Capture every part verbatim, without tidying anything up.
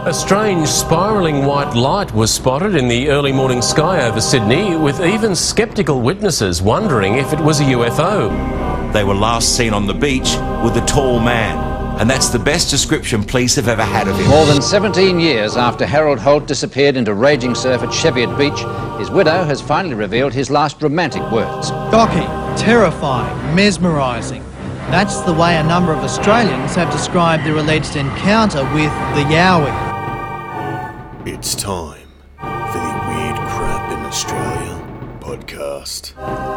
A strange spiralling white light was spotted in the early morning sky over Sydney, with even sceptical witnesses wondering if it was a U F O. They were last seen on the beach with a tall man, and that's the best description police have ever had of him. More than seventeen years after Harold Holt disappeared into raging surf at Cheviot Beach, his widow has finally revealed his last romantic words. Shocking, terrifying, mesmerising. That's the way a number of Australians have described their alleged encounter with the Yowie. It's time for the Weird Crap in Australia podcast.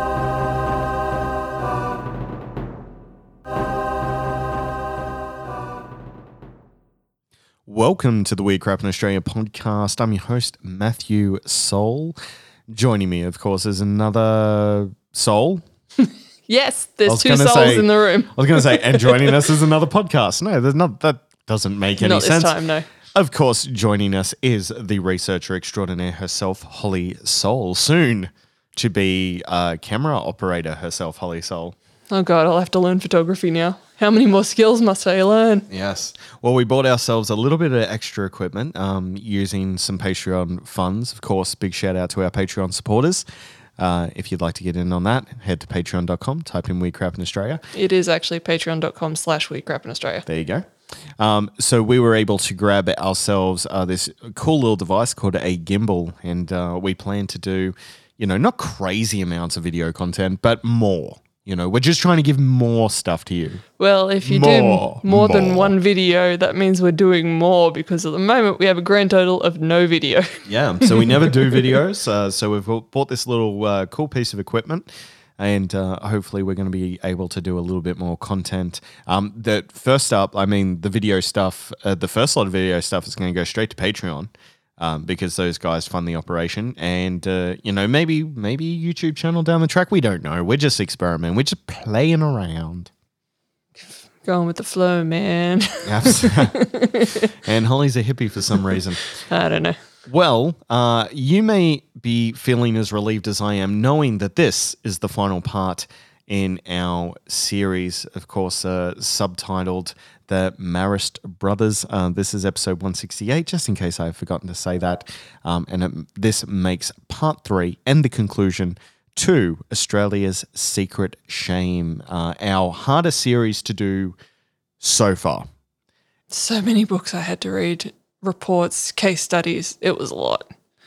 Welcome to the Weird Crap in Australia podcast. I'm your host, Matthew Soul. Joining me, of course, is another soul. Yes, there's two souls say, in the room. I was going to say, and joining us is another podcast. No, there's not. That doesn't make any not sense. Not this time, no. Of course, joining us is the researcher extraordinaire herself, Holly Soul. Soon to be a camera operator herself, Holly Soul. Oh God, I'll have to learn photography now. How many more skills must I learn? Yes. Well, we bought ourselves a little bit of extra equipment um, using some Patreon funds. Of course, big shout out to our Patreon supporters. Uh, if you'd like to get in on that, head to patreon dot com, type in Weird Crap in Australia. It is actually patreon dot com slash Weird Crap in Australia. There you go. Um, so we were able to grab ourselves uh, this cool little device called a gimbal, and uh, we plan to do, you know, not crazy amounts of video content, but more. You know, we're just trying to give more stuff to you. Well, if you more, do more, more than more. one video, that means we're doing more, because at the moment we have a grand total of no video. Yeah, so we never do videos. Uh, so we've bought this little uh, cool piece of equipment, and uh, hopefully we're going to be able to do a little bit more content. Um, the first up, I mean, the video stuff, uh, the first lot of video stuff is going to go straight to Patreon. Um, because those guys fund the operation, and uh, you know, maybe maybe a YouTube channel down the track. We don't know. We're just experimenting. We're just playing around, going with the flow, man. And Holly's a hippie for some reason. I don't know. Well, uh, you may be feeling as relieved as I am, knowing that this is the final part in our series, of course, uh, subtitled The Marist Brothers. Uh, this is episode one sixty-eight, just in case I've forgotten to say that. Um, and it, this makes part three and the conclusion to Australia's Secret Shame, uh, our hardest series to do so far. So many books I had to read, reports, case studies. It was a lot.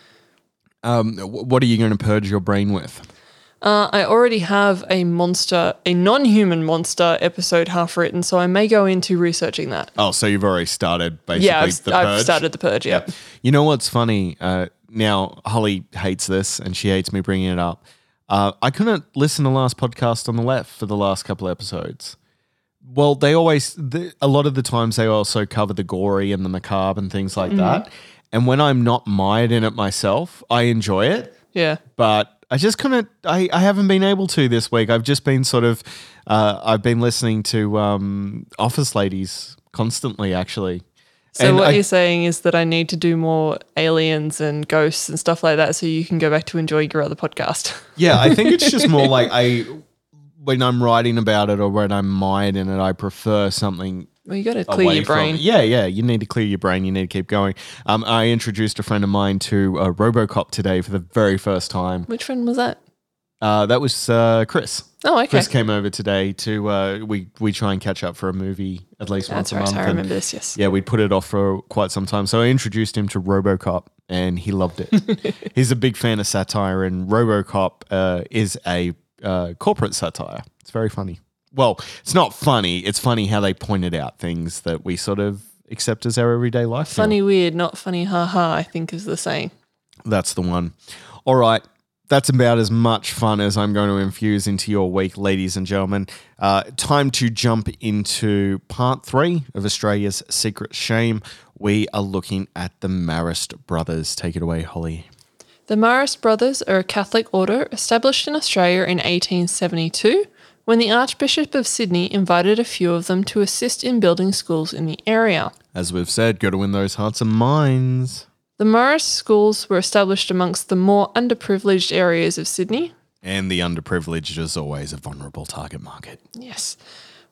Um, what are you going to purge your brain with? Uh, I already have a monster, a non-human monster episode half written, so I may go into researching that. Oh, so you've already started basically yeah, I've, the purge? I've started the purge, yeah. yeah. You know what's funny? Uh, now, Holly hates this, and she hates me bringing it up. Uh, I couldn't listen to the last podcast on the left for the last couple of episodes. Well, they always, the, a lot of the times they also cover the gory and the macabre and things like mm-hmm. that. And when I'm not mired in it myself, I enjoy it. Yeah. But I just couldn't, I, I haven't been able to this week. I've just been sort of, uh, I've been listening to um, Office Ladies constantly, actually. So and what I, you're saying is that I need to do more aliens and ghosts and stuff like that so you can go back to enjoying your other podcast. Yeah, I think it's just more like I, when I'm writing about it or when I'm mired in it, I prefer something. Well, you got to clear your brain. Yeah, yeah. You need to clear your brain. You need to keep going. Um, I introduced a friend of mine to uh, RoboCop today for the very first time. Which friend was that? Uh, that was uh, Chris. Oh, okay. Chris came over today to, uh, we, we try and catch up for a movie at least That's once a right, month. I remember this, yes. Yeah, we put it off for quite some time. So I introduced him to RoboCop and he loved it. He's a big fan of satire, and RoboCop uh, is a uh, corporate satire. It's very funny. Well, it's not funny. It's funny how they pointed out things that we sort of accept as our everyday life. Funny weird, not funny ha-ha, I think is the saying. That's the one. All right. That's about as much fun as I'm going to infuse into your week, ladies and gentlemen. Uh, time to jump into part three of Australia's Secret Shame. We are looking at the Marist Brothers. Take it away, Holly. The Marist Brothers are a Catholic order established in Australia in eighteen seventy-two, when the Archbishop of Sydney invited a few of them to assist in building schools in the area. As we've said, got to win those hearts and minds. The Marist schools were established amongst the more underprivileged areas of Sydney. And the underprivileged is always a vulnerable target market. Yes.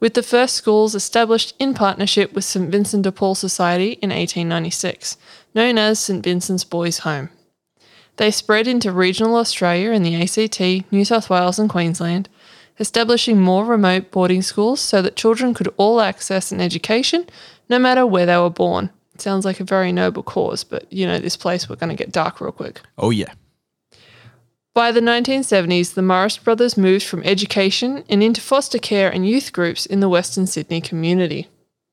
with the first schools established in partnership with Saint Vincent de Paul Society in eighteen ninety-six, known as Saint Vincent's Boys' Home. They spread into regional Australia and the A C T, New South Wales and Queensland, establishing more remote boarding schools so that children could all access an education no matter where they were born. It sounds like a very noble cause, but you know this place, we're going to get dark real quick. Oh, yeah. By the nineteen seventies, the Morris brothers moved from education and into foster care and youth groups in the Western Sydney community.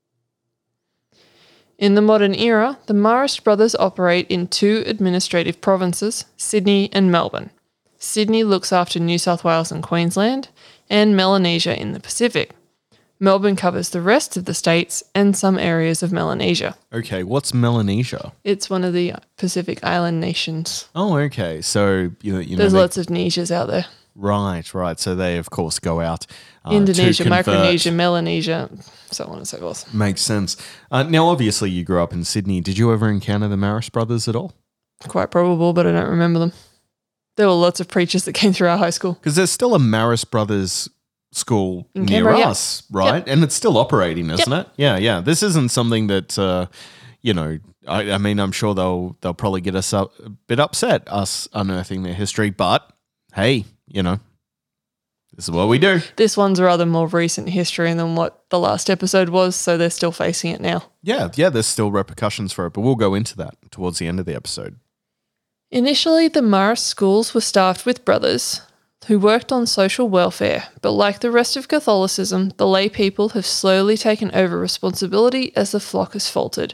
In the modern era, the Morris brothers operate in two administrative provinces, Sydney and Melbourne. Sydney looks after New South Wales and Queensland, and Melanesia in the Pacific. Melbourne covers the rest of the states and some areas of Melanesia. Okay, what's Melanesia? It's one of the Pacific island nations. Oh, okay. So, you know, you know There's they- lots of Nesias out there. Right, right. So they, of course, go out uh, Indonesia, to convert. Micronesia, Melanesia, so on and so forth. Makes sense. Uh, now, obviously, you grew up in Sydney. Did you ever encounter the Morris brothers at all? Quite probable, but I don't remember them. There were lots of preachers that came through our high school. Because there's still a Morris brothers school In near Canberra, yeah. us, right? Yep. And it's still operating, isn't Yep. it? Yeah, yeah. This isn't something that, uh, you know, I, I mean, I'm sure they'll they'll probably get us up, a bit upset, us unearthing their history. But, hey, you know, this is what we do. This one's rather more recent history than what the last episode was, so they're still facing it now. Yeah, yeah, there's still repercussions for it, but we'll go into that towards the end of the episode. Initially, the Morris schools were staffed with brothers who worked on social welfare, but like the rest of Catholicism, the lay people have slowly taken over responsibility as the flock has faltered.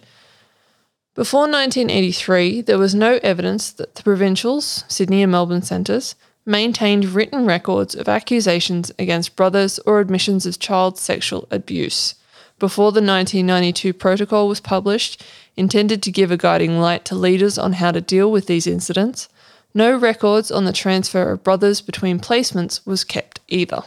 Before nineteen eighty-three, there was no evidence that the provincials, Sydney and Melbourne centres, maintained written records of accusations against brothers or admissions of child sexual abuse. Before the nineteen ninety-two protocol was published, intended to give a guiding light to leaders on how to deal with these incidents, no records on the transfer of brothers between placements was kept either.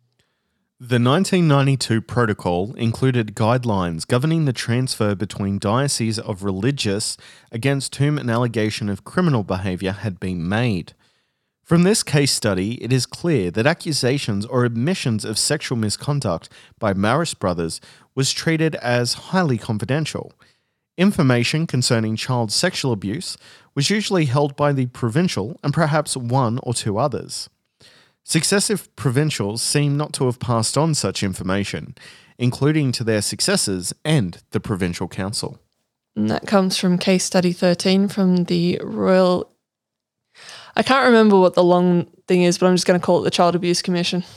The nineteen ninety-two protocol included guidelines governing the transfer between dioceses of religious against whom an allegation of criminal behaviour had been made. From this case study, it is clear that accusations or admissions of sexual misconduct by Morris brothers was treated as highly confidential. Information concerning child sexual abuse was usually held by the provincial and perhaps one or two others. Successive provincials seem not to have passed on such information, including to their successors and the Provincial Council. And that comes from case study thirteen from the Royal... I can't remember what the long thing is, but I'm just going to call it the Child Abuse Commission.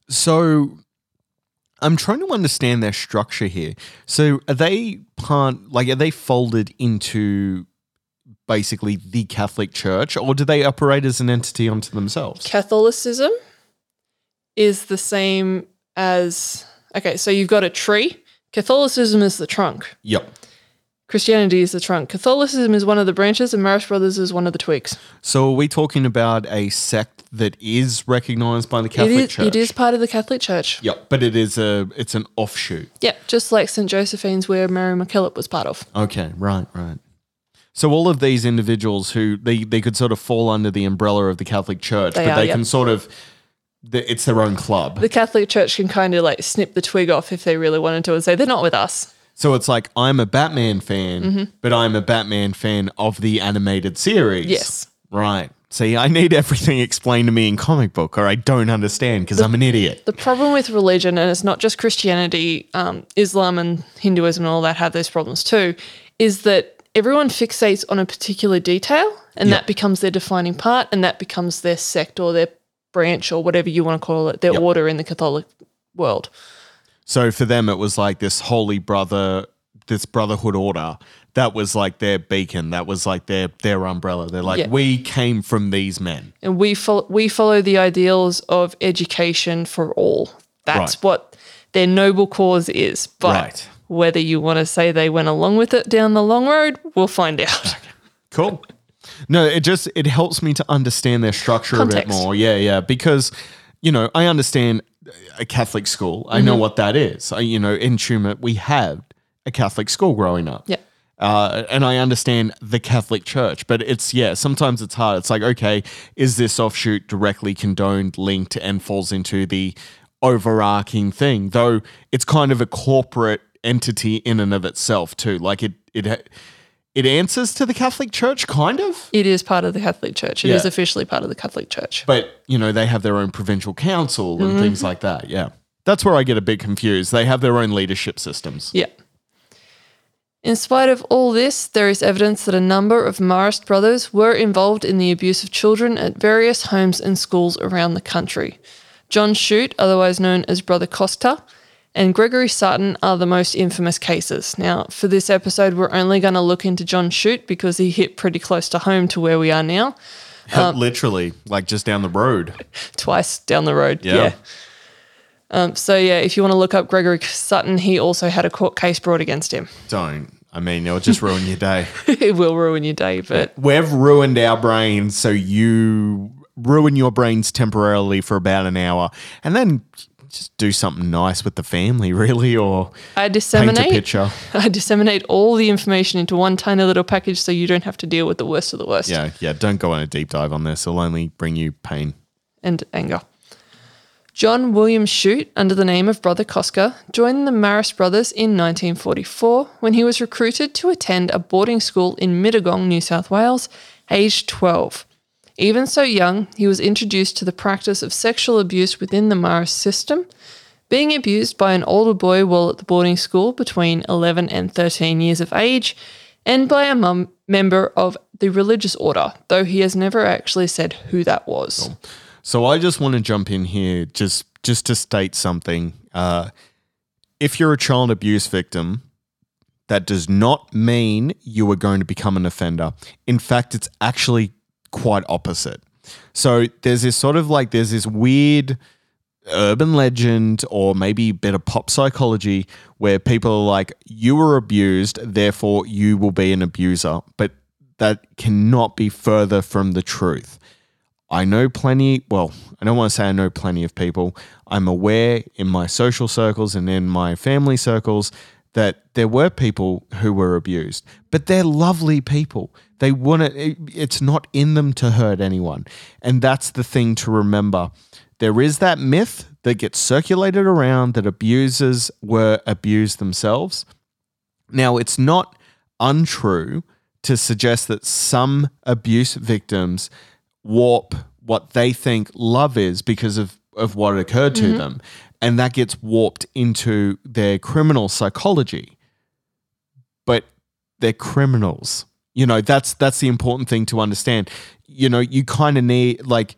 So I'm trying to understand their structure here. So are they part, like, are they folded into basically the Catholic Church, or do they operate as an entity unto themselves? Catholicism is the same as... Okay, so you've got a tree. Catholicism is the trunk. Yep. Christianity is the trunk. Catholicism is one of the branches and Morris Brothers is one of the twigs. So are we talking about a sect that is recognized by the Catholic it is, Church? It is part of the Catholic Church. Yep, but it is a it's an offshoot. Yeah, just like Saint Josephine's where Mary MacKillop was part of. Okay, right, right. So all of these individuals who they, they could sort of fall under the umbrella of the Catholic Church, They but are, they yep. can sort of it's their own club. The Catholic Church can kind of like snip the twig off if they really wanted to and say they're not with us. So it's like, I'm a Batman fan, Mm-hmm. but I'm a Batman fan of the animated series. Yes. Right. See, I need everything explained to me in comic book or I don't understand because I'm an idiot. The problem with religion, and it's not just Christianity, um, Islam and Hinduism and all that have those problems too, is that everyone fixates on a particular detail and Yep. that becomes their defining part and that becomes their sect or their branch or whatever you want to call it, their Yep. order in the Catholic world. So for them, it was like this holy brother, this brotherhood order. That was like their beacon. That was like their their umbrella. They're like, Yeah. we came from these men. And we follow, we follow the ideals of education for all. That's Right. what their noble cause is. But Right. whether you want to say they went along with it down the long road, we'll find out. Cool. No, it just it helps me to understand their structure a bit Context. more. Yeah, yeah. Because, you know, I understand a Catholic school. I Mm-hmm. know what that is. I, you know, in Tumut, we had a Catholic school growing up. Yeah. Uh, and I understand the Catholic Church, but it's, yeah, sometimes it's hard. It's like, okay, is this offshoot directly condoned, linked, and falls into the overarching thing, though it's kind of a corporate entity in and of itself too. Like it it it answers to the Catholic Church, kind of. It is part of the Catholic Church. It Yeah. is officially part of the Catholic Church. But, you know, they have their own provincial council and things like that, yeah. That's where I get a bit confused. They have their own leadership systems. Yeah. In spite of all this, there is evidence that a number of Marist brothers were involved in the abuse of children at various homes and schools around the country. John Shute, otherwise known as Brother Costa, and Gregory Sutton are the most infamous cases. Now, for this episode, we're only going to look into John Shute because he hit pretty close to home to where we are now. Um, Literally, like just down the road. Twice down the road, Yeah. yeah. Um, so, yeah, if you want to look up Gregory Sutton, he also had a court case brought against him. Don't. I mean, it'll just ruin your day. It will ruin your day, but We've ruined our brains, so you ruin your brains temporarily for about an hour, and then just do something nice with the family, really, or I paint disseminate. a picture. I disseminate all the information into one tiny little package so you don't have to deal with the worst of the worst. Yeah, yeah. Don't go on a deep dive on this. It'll only bring you pain. And anger. John William Shute, under the name of Brother Cosca, joined the Marist brothers in nineteen forty-four when he was recruited to attend a boarding school in Mittagong, New South Wales, aged twelve. Even so young, he was introduced to the practice of sexual abuse within the Marist system, being abused by an older boy while at the boarding school between eleven and thirteen years of age, and by a mum- member of the religious order, though he has never actually said who that was. So I just want to jump in here just just to state something. Uh, if you're a child abuse victim, that does not mean you are going to become an offender. In fact, it's actually quite opposite. So there's this sort of like, there's this weird urban legend or maybe a bit of pop psychology where people are like, you were abused, therefore you will be an abuser. But that cannot be further from the truth. I know plenty, well, I don't want to say I know plenty of people. I'm aware in my social circles and in my family circles that there were people who were abused, but they're lovely people. They want to, it's not in them to hurt anyone. And that's the thing to remember. There is that myth that gets circulated around that abusers were abused themselves. Now, it's not untrue to suggest that some abuse victims warp what they think love is because of, of what occurred to mm-hmm. them. And that gets warped into their criminal psychology. But they're criminals. You know, that's that's the important thing to understand. You know, you kind of need, like,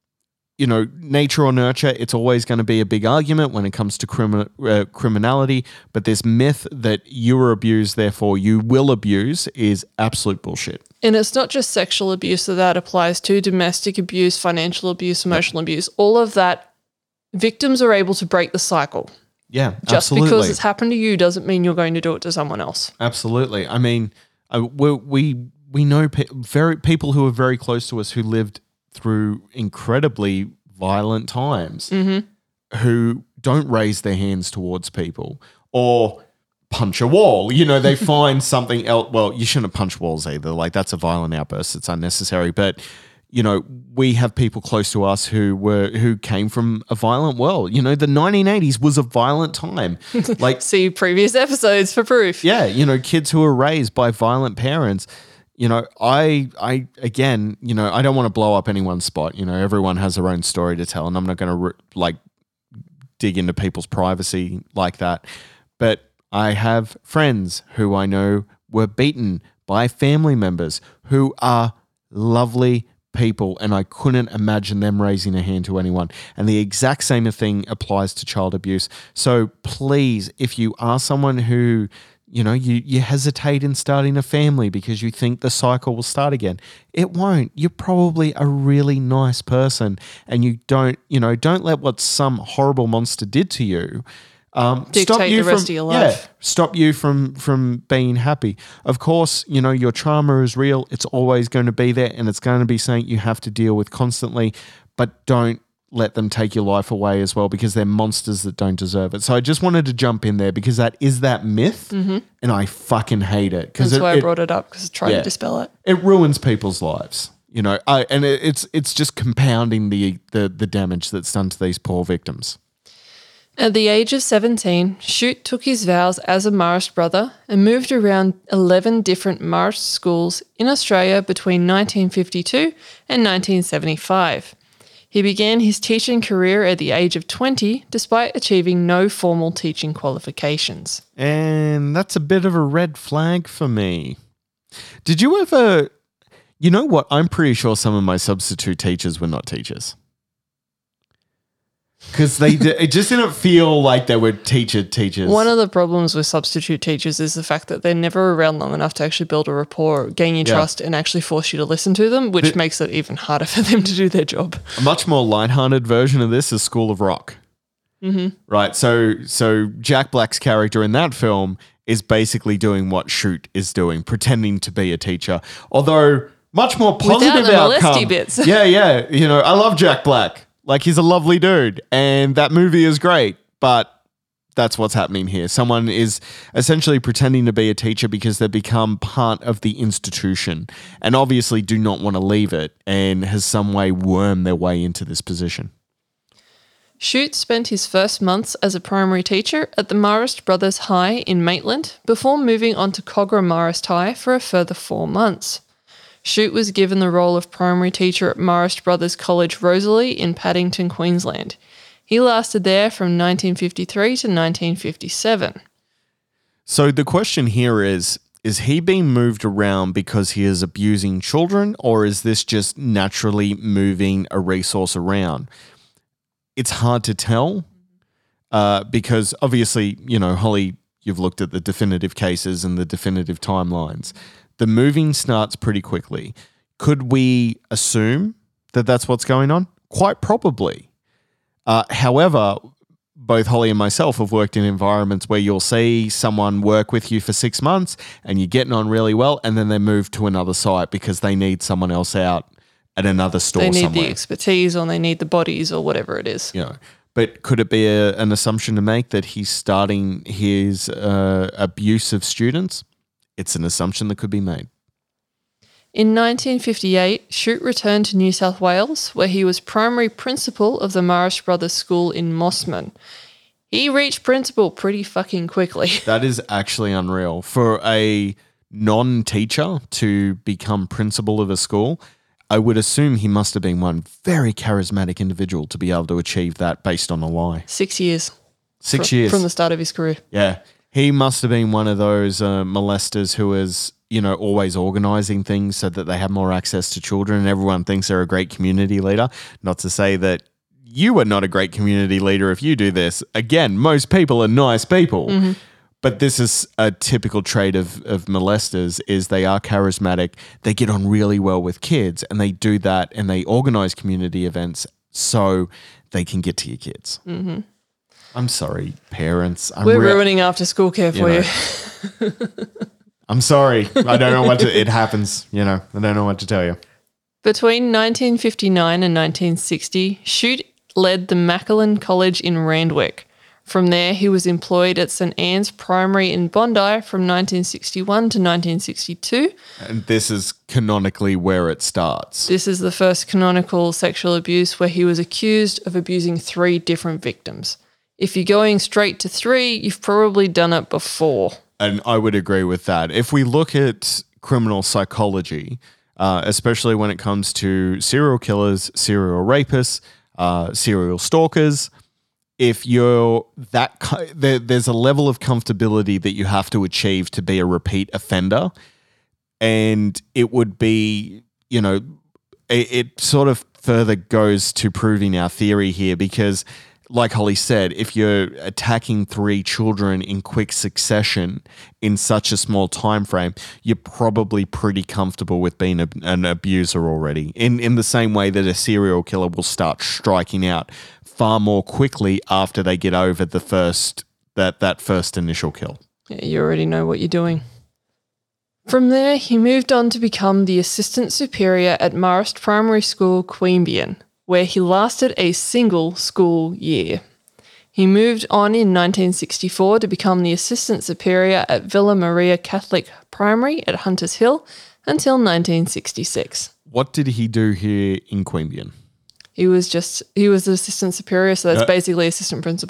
you know, nature or nurture, it's always going to be a big argument when it comes to crimi- uh, criminality. But this myth that you were abused, therefore you will abuse, is absolute bullshit. And it's not just sexual abuse that that applies to. Domestic abuse, financial abuse, emotional yep. abuse, all of that. Victims are able to break the cycle. Yeah, Just absolutely. because it's happened to you doesn't mean you're going to do it to someone else. Absolutely. I mean, uh, we we we know pe- very people who are very close to us who lived through incredibly violent times, mm-hmm. who don't raise their hands towards people or punch a wall. You know, they find something else. Well, you shouldn't punch walls either. Like, that's a violent outburst. It's unnecessary. But you know, we have people close to us who were who came from a violent world. You know, the nineteen eighties was a violent time. Like, see previous episodes for proof. Yeah, you know, kids who were raised by violent parents. You know, I, I again, you know, I don't want to blow up anyone's spot. You know, everyone has their own story to tell, and I'm not going to re- like dig into people's privacy like that. But I have friends who I know were beaten by family members who are lovely people, and I couldn't imagine them raising a hand to anyone. And the exact same thing applies to child abuse. So please, if you are someone who, you know, you, you hesitate in starting a family because you think the cycle will start again, it won't. You're probably a really nice person, and you don't, you know, don't let what some horrible monster did to you Um, dictate stop you the rest from, of your life. Yeah, stop you from from being happy. Of course, you know, your trauma is real. It's always going to be there, and it's going to be something you have to deal with constantly. But don't let them take your life away as well, because they're monsters that don't deserve it. So I just wanted to jump in there because that is that myth, mm-hmm. and I fucking hate it. That's it, why I it, brought it up, because I tried yeah, to dispel it. It ruins people's lives, you know, I, and it, it's it's just compounding the, the the damage that's done to these poor victims. At the age of seventeen, Shute took his vows as a Marist brother and moved around eleven different Marist schools in Australia between nineteen fifty-two and nineteen seventy-five. He began his teaching career at the age of twenty, despite achieving no formal teaching qualifications. And that's a bit of a red flag for me. Did you ever... You know what? I'm pretty sure some of my substitute teachers were not teachers. Because they did, it just didn't feel like they were teacher teachers. One of the problems with substitute teachers is the fact that they're never around long enough to actually build a rapport, gain your Yeah. trust, and actually force you to listen to them, which But- makes it even harder for them to do their job. A much more lighthearted version of this is School of Rock. Mm-hmm. Right. So, so Jack Black's character in that film is basically doing what Shute is doing, pretending to be a teacher. Although much more positive the molesty outcome. bits. yeah, yeah. You know, I love Jack Black. Like, he's a lovely dude, and that movie is great, but that's what's happening here. Someone is essentially pretending to be a teacher because they become part of the institution and obviously do not want to leave it and has some way wormed their way into this position. Shute spent his first months as a primary teacher at the Marist Brothers High in Maitland before moving on to Kogarah Marist High for a further four months. Shute was given the role of primary teacher at Marist Brothers College Rosalie in Paddington, Queensland. He lasted there from nineteen fifty-three to nineteen fifty-seven. So the question here is, is he being moved around because he is abusing children, or is this just naturally moving a resource around? It's hard to tell uh, because obviously, you know, Holly, you've looked at the definitive cases and the definitive timelines. The moving starts pretty quickly. Could we assume that that's what's going on? Quite probably. Uh, however, both Holly and myself have worked in environments where you'll see someone work with you for six months and you're getting on really well, and then they move to another site because they need someone else out at another store They need somewhere. the expertise or they need the bodies or whatever it is. You know, but could it be a, an assumption to make that he's starting his uh, abuse of students? It's an assumption that could be made. In nineteen fifty-eight, Shute returned to New South Wales, where he was primary principal of the Marist Brothers School in Mossman. He reached principal pretty fucking quickly. That is actually unreal. For a non-teacher to become principal of a school, I would assume he must have been one very charismatic individual to be able to achieve that based on a lie. Six years. Six fr- years. From the start of his career. Yeah. He must have been one of those uh, molesters who is, you know, always organizing things so that they have more access to children and everyone thinks they're a great community leader. Not to say that you are not a great community leader if you do this. Again, most people are nice people. Mm-hmm. But this is a typical trait of, of molesters is they are charismatic. They get on really well with kids and they do that and they organize community events so they can get to your kids. Mm-hmm. I'm sorry, parents. I'm We're re- ruining after school care for You you. know. I'm sorry. I don't know what to, it happens, you know, I don't know what to tell you. Between nineteen fifty-nine and nineteen sixty, Shute led the Macklin College in Randwick. From there, he was employed at St Anne's Primary in Bondi from nineteen sixty-one to nineteen sixty-two. And this is canonically where it starts. This is the first canonical sexual abuse where he was accused of abusing three different victims. If you're going straight to three, you've probably done it before. And I would agree with that. If we look at criminal psychology, uh, especially when it comes to serial killers, serial rapists, uh, serial stalkers, if you're that, ki- there, there's a level of comfortability that you have to achieve to be a repeat offender. And it would be, you know, it, it sort of further goes to proving our theory here because like Holly said, if you're attacking three children in quick succession in such a small time frame, you're probably pretty comfortable with being a, an abuser already. In in the same way that a serial killer will start striking out far more quickly after they get over the first that that first initial kill. Yeah, you already know what you're doing. From there, he moved on to become the Assistant Superior at Marist Primary School, Queanbeyan, where he lasted a single school year. He moved on in nineteen sixty-four to become the Assistant Superior at Villa Maria Catholic Primary at Hunters Hill until nineteen sixty-six. What did he do here in Queanbeyan? He was just, he was the Assistant Superior, so that's Uh, basically Assistant Principal.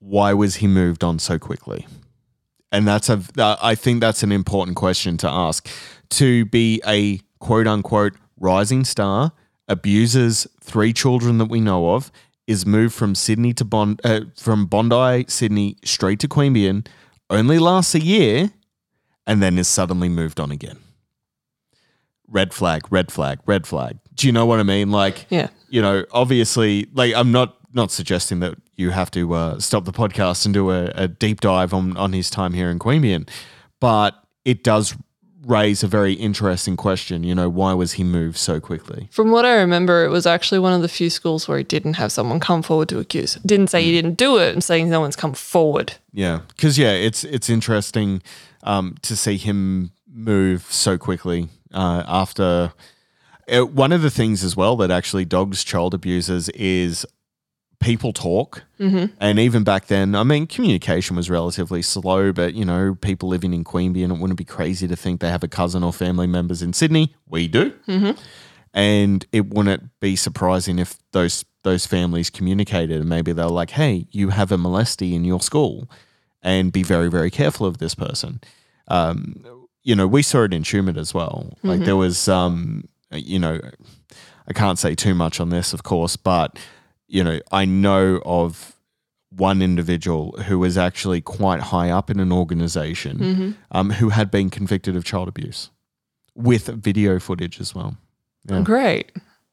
why was he moved on so quickly? And that's a, uh, I think that's an important question to ask. To be a quote unquote rising star, abuses three children that we know of, is moved from Sydney to Bond, uh, from Bondi, Sydney, straight to Queanbeyan, only lasts a year, and then is suddenly moved on again. Red flag, red flag, red flag. Do you know what I mean? Like, Yeah. you know, obviously, like I'm not not suggesting that you have to uh, stop the podcast and do a, a deep dive on, on his time here in Queanbeyan, but it does raise a very interesting question. You know, why was he moved so quickly? From what I remember, it was actually one of the few schools where he didn't have someone come forward to accuse. Didn't say he didn't do it, and saying no one's come forward. Yeah, because yeah, it's it's interesting um, to see him move so quickly uh, after. Uh, one of the things as well that actually dogs child abusers is people talk. Mm-hmm. And even back then, I mean, communication was relatively slow, but, you know, people living in Queanbeyan, it wouldn't be crazy to think they have a cousin or family members in Sydney. We do. Mm-hmm. And it wouldn't be surprising if those those families communicated and maybe they're like, hey, you have a molestie in your school and be very, very careful of this person. Um, you know, we saw it in Tumut as well. Mm-hmm. Like there was, um, you know, I can't say too much on this, of course, but you know, I know of one individual who was actually quite high up in an organization mm-hmm. um, who had been convicted of child abuse with video footage as well. Yeah. Great.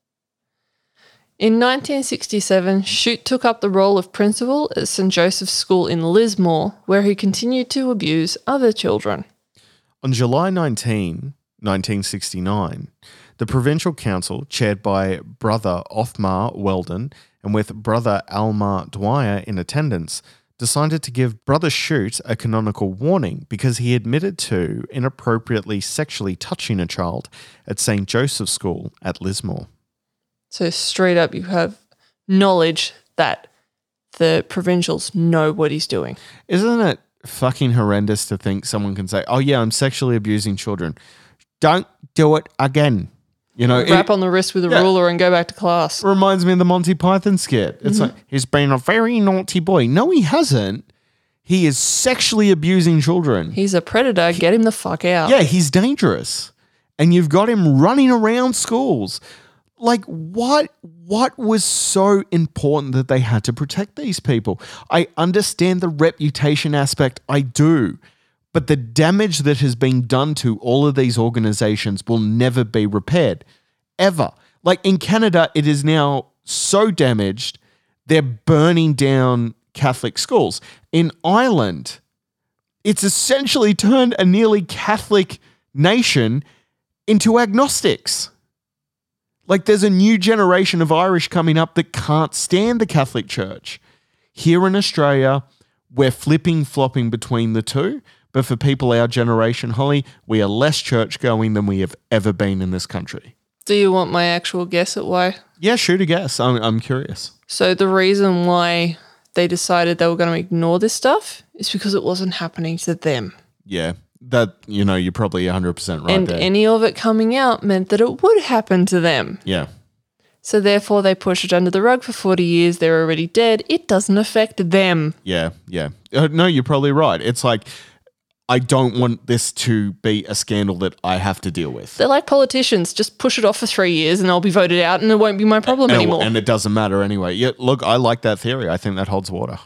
In nineteen sixty-seven, Shute took up the role of principal at Saint Joseph's School in Lismore, where he continued to abuse other children. On July nineteenth, nineteen sixty-nine, the Provincial Council, chaired by Brother Othmar Weldon, and with Brother Almar Dwyer in attendance, decided to give Brother Shute a canonical warning because he admitted to inappropriately sexually touching a child at Saint Joseph's School at Lismore. So straight up, you have knowledge that the provincials know what he's doing. Isn't it fucking horrendous to think someone can say, oh yeah, I'm sexually abusing children. Don't do it again. You know, Rap it, on the wrist with a yeah. ruler and go back to class. Reminds me of the Monty Python skit. It's mm-hmm. like, he's been a very naughty boy. No, he hasn't. He is sexually abusing children. He's a predator. Get him the fuck out. Yeah, he's dangerous. And you've got him running around schools. Like, what, what was so important that they had to protect these people? I understand the reputation aspect. I do. But the damage that has been done to all of these organizations will never be repaired, ever. Like in Canada, it is now so damaged, they're burning down Catholic schools. In Ireland, it's essentially turned a nearly Catholic nation into agnostics. Like there's a new generation of Irish coming up that can't stand the Catholic Church. Here in Australia, we're flipping, flopping between the two. But for people our generation, Holly, we are less church-going than we have ever been in this country. Do you want my actual guess at why? Yeah, shoot a guess. I'm, I'm curious. So the reason why they decided they were going to ignore this stuff is because it wasn't happening to them. Yeah, that, you know, you're probably one hundred percent right and there. And any of it coming out meant that it would happen to them. Yeah. So therefore they pushed it under the rug for forty years. They're already dead. It doesn't affect them. Yeah, yeah. Uh, no, you're probably right. It's like, I don't want this to be a scandal that I have to deal with. They're like politicians. Just push it off for three years and I'll be voted out and it won't be my problem and anymore. It, and it doesn't matter anyway. Yeah, look, I like that theory. I think that holds water.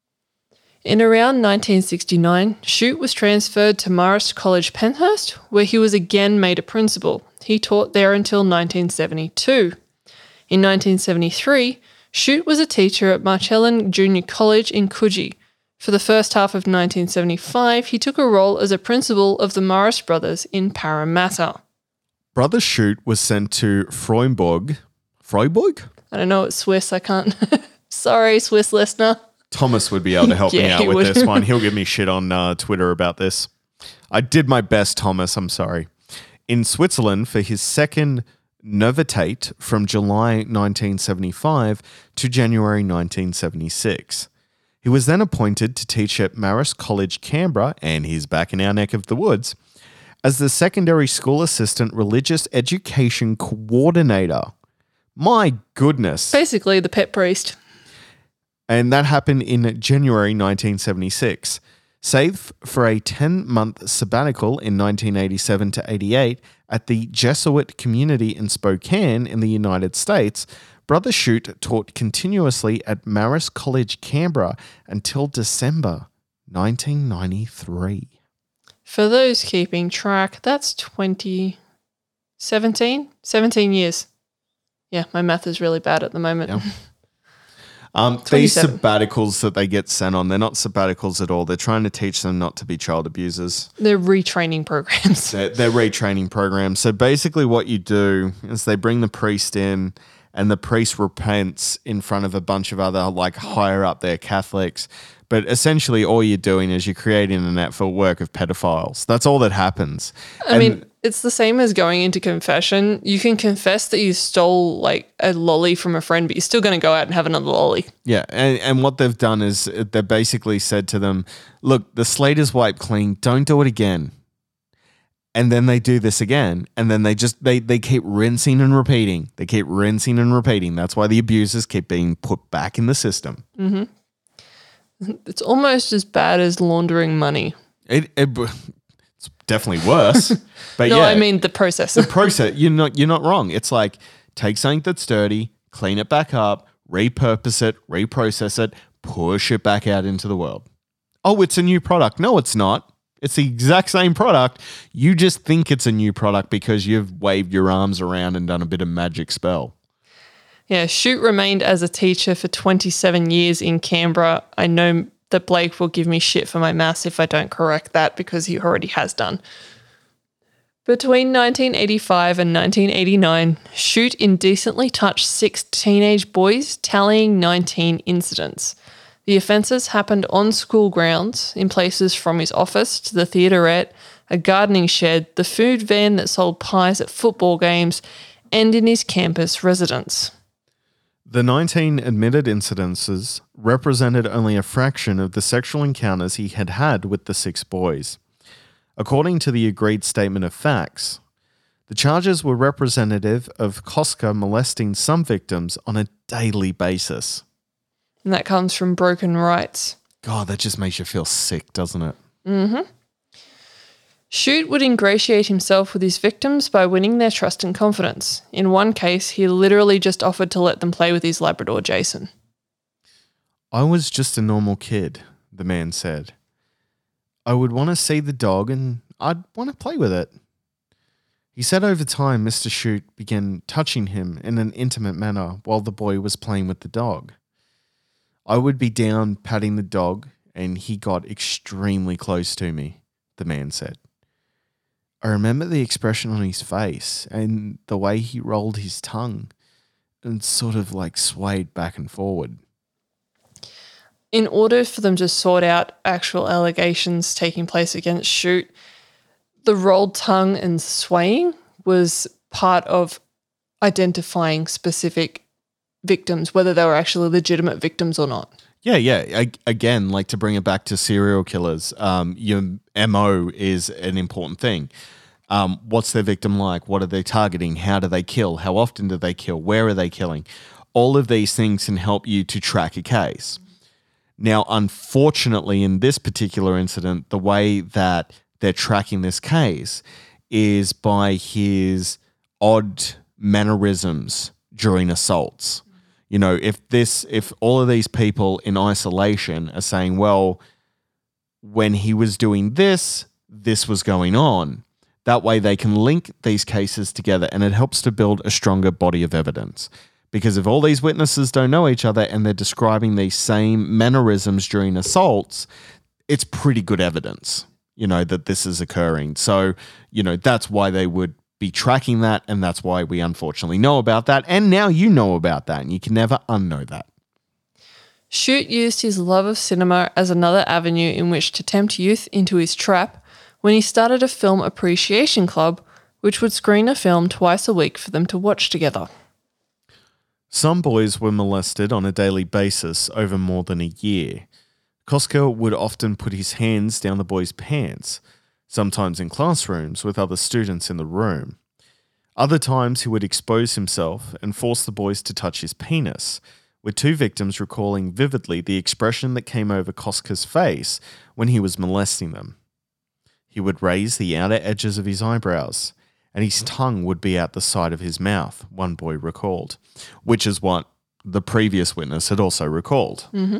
In around nineteen sixty-nine, Shute was transferred to Marist College, Penhurst, where he was again made a principal. He taught there until nineteen seventy-two. In nineteen seventy-three, Shute was a teacher at Marcellin Junior College in Coogee. For the first half of nineteen seventy-five, he took a role as a principal of the Marist brothers in Parramatta. Brother Shute was sent to Freiburg. Freiburg? I don't know, it's Swiss, I can't. Sorry, Swiss listener. Thomas would be able to help yeah, me out with would. this one. He'll give me shit on uh, Twitter about this. I did my best, Thomas. I'm sorry. In Switzerland for his second novitiate from July nineteen seventy-five to January nineteen seventy-six. He was then appointed to teach at Marist College, Canberra, and he's back in our neck of the woods, as the secondary school assistant religious education coordinator. My goodness. Basically the pet priest. And that happened in January nineteen seventy-six. Save for a ten-month sabbatical in nineteen eighty-seven to eighty-eight at the Jesuit community in Spokane in the United States, Brother Shute taught continuously at Marist College, Canberra until December nineteen ninety-three. For those keeping track, that's twenty seventeen? seventeen years. Yeah, my math is really bad at the moment. Yeah. Um, these sabbaticals that they get sent on, they're not sabbaticals at all. They're trying to teach them not to be child abusers. They're retraining programs. They're, they're retraining programs. So basically what you do is they bring the priest in and the priest repents in front of a bunch of other like higher up there Catholics. But essentially all you're doing is you're creating a network of pedophiles. That's all that happens. I and mean, it's the same as going into confession. You can confess that you stole like a lolly from a friend, but you're still going to go out and have another lolly. Yeah, and, and what they've done is they basically said to them, look, the slate is wiped clean. Don't do it again. And then they do this again, and then they just they they keep rinsing and repeating. They keep rinsing and repeating. That's why the abusers keep being put back in the system. Mm-hmm. It's almost as bad as laundering money. It, it it's definitely worse. But no, yeah, I mean the process. The process. You're not you're not wrong. It's like take something that's dirty, clean it back up, repurpose it, reprocess it, push it back out into the world. Oh, it's a new product. No, it's not. It's the exact same product. You just think it's a new product because you've waved your arms around and done a bit of magic spell. Yeah, Shute remained as a teacher for twenty-seven years in Canberra. I know that Blake will give me shit for my maths if I don't correct that because he already has done. Between nineteen eighty-five and nineteen eighty-nine, Shute indecently touched six teenage boys, tallying nineteen incidents. The offences happened on school grounds, in places from his office to the theaterette, a gardening shed, the food van that sold pies at football games, and in his campus residence. The nineteen admitted incidences represented only a fraction of the sexual encounters he had had with the six boys. According to the agreed statement of facts, the charges were representative of Koska molesting some victims on a daily basis. And that comes from Broken Rights. God, that just makes you feel sick, doesn't it? Mm-hmm. Shute would ingratiate himself with his victims by winning their trust and confidence. In one case, he literally just offered to let them play with his Labrador Jason. I was just a normal kid, the man said. I would want to see the dog and I'd want to play with it. He said over time Mister Shute began touching him in an intimate manner while the boy was playing with the dog. I would be down patting the dog and he got extremely close to me, the man said. I remember the expression on his face and the way he rolled his tongue and sort of like swayed back and forward. In order for them to sort out actual allegations taking place against Shute, the rolled tongue and swaying was part of identifying specific victims, whether they were actually legitimate victims or not. Yeah, yeah. I, again, like to bring it back to serial killers, um, your M O is an important thing. Um, what's their victim like? What are they targeting? How do they kill? How often do they kill? Where are they killing? All of these things can help you to track a case. Now, unfortunately, in this particular incident, the way that they're tracking this case is by his odd mannerisms during assaults. You know, if this, if all of these people in isolation are saying, well, when he was doing this, this was going on, that way they can link these cases together and it helps to build a stronger body of evidence. Because if all these witnesses don't know each other and they're describing these same mannerisms during assaults, it's pretty good evidence, you know, that this is occurring. So, you know, that's why they would be tracking that, and that's why we unfortunately know about that. And now you know about that, and you can never unknow that. Shute used his love of cinema as another avenue in which to tempt youth into his trap when he started a film appreciation club, which would screen a film twice a week for them to watch together. Some boys were molested on a daily basis over more than a year. Koska would often put his hands down the boys' pants, sometimes in classrooms with other students in the room. Other times he would expose himself and force the boys to touch his penis, with two victims recalling vividly the expression that came over Koska's face when he was molesting them. He would raise the outer edges of his eyebrows, and his tongue would be out the side of his mouth, one boy recalled, which is what the previous witness had also recalled. Mm-hmm.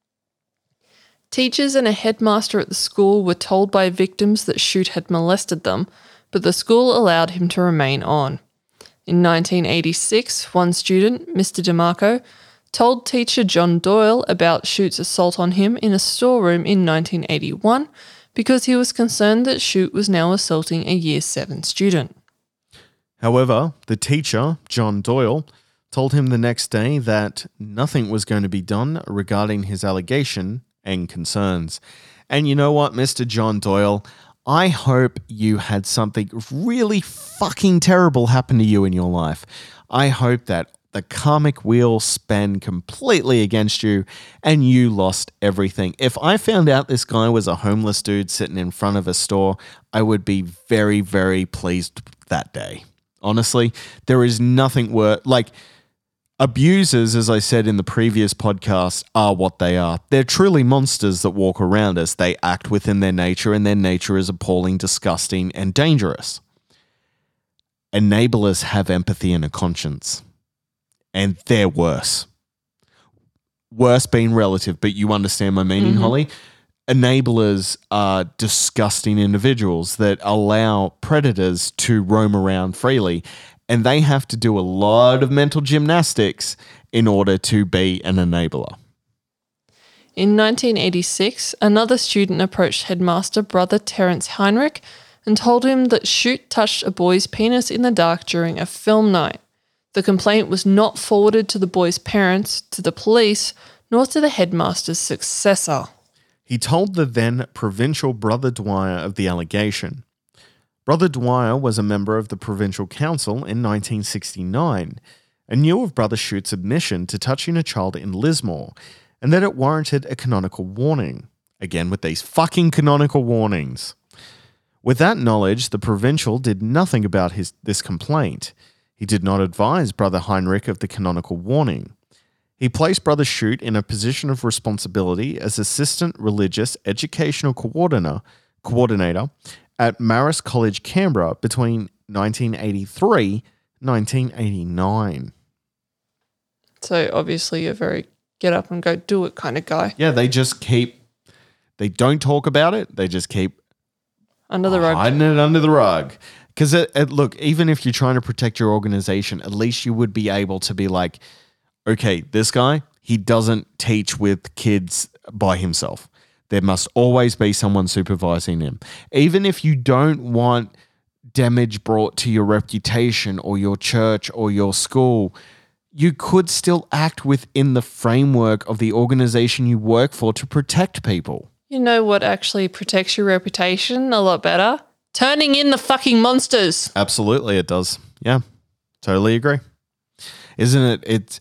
Teachers and a headmaster at the school were told by victims that Shute had molested them, but the school allowed him to remain on. In nineteen eighty-six, one student, Mister DeMarco, told teacher John Doyle about Shute's assault on him in a storeroom in nineteen eighty-one because he was concerned that Shute was now assaulting a Year seven student. However, the teacher, John Doyle, told him the next day that nothing was going to be done regarding his allegation and concerns. And you know what, Mister John Doyle? I hope you had something really fucking terrible happen to you in your life. I hope that the karmic wheel span completely against you and you lost everything. If I found out this guy was a homeless dude sitting in front of a store, I would be very, very pleased that day. Honestly, there is nothing worse. Like, abusers, as I said in the previous podcast, are what they are. They're truly monsters that walk around us. They act within their nature, and their nature is appalling, disgusting, and dangerous. Enablers have empathy and a conscience, and they're worse. Worse being relative, but you understand my meaning, mm-hmm. Holly? Enablers are disgusting individuals that allow predators to roam around freely, and they have to do a lot of mental gymnastics in order to be an enabler. In nineteen eighty-six, another student approached headmaster brother Terence Heinrich and told him that Shute touched a boy's penis in the dark during a film night. The complaint was not forwarded to the boy's parents, to the police, nor to the headmaster's successor. He told the then provincial Brother Dwyer of the allegation. Brother Dwyer was a member of the provincial council in nineteen sixty-nine and knew of Brother Shute's admission to touching a child in Lismore and that it warranted a canonical warning. Again, with these fucking canonical warnings. With that knowledge, the provincial did nothing about his this complaint. He did not advise Brother Heinrich of the canonical warning. He placed Brother Shute in a position of responsibility as Assistant Religious Educational Coordinator, coordinator at Marist College, Canberra between nineteen eighty-three and nineteen eighty-nine. So obviously a very get up and go do it kind of guy. Yeah, they just keep, they don't talk about it. They just keep under the rug. Hiding it under the rug. Because, it, it, look, even if you're trying to protect your organization, at least you would be able to be like, okay, this guy, he doesn't teach with kids by himself. There must always be someone supervising him. Even if you don't want damage brought to your reputation or your church or your school, you could still act within the framework of the organization you work for to protect people. You know what actually protects your reputation a lot better? Turning in the fucking monsters. Absolutely, it does. Yeah, totally agree. Isn't it? It's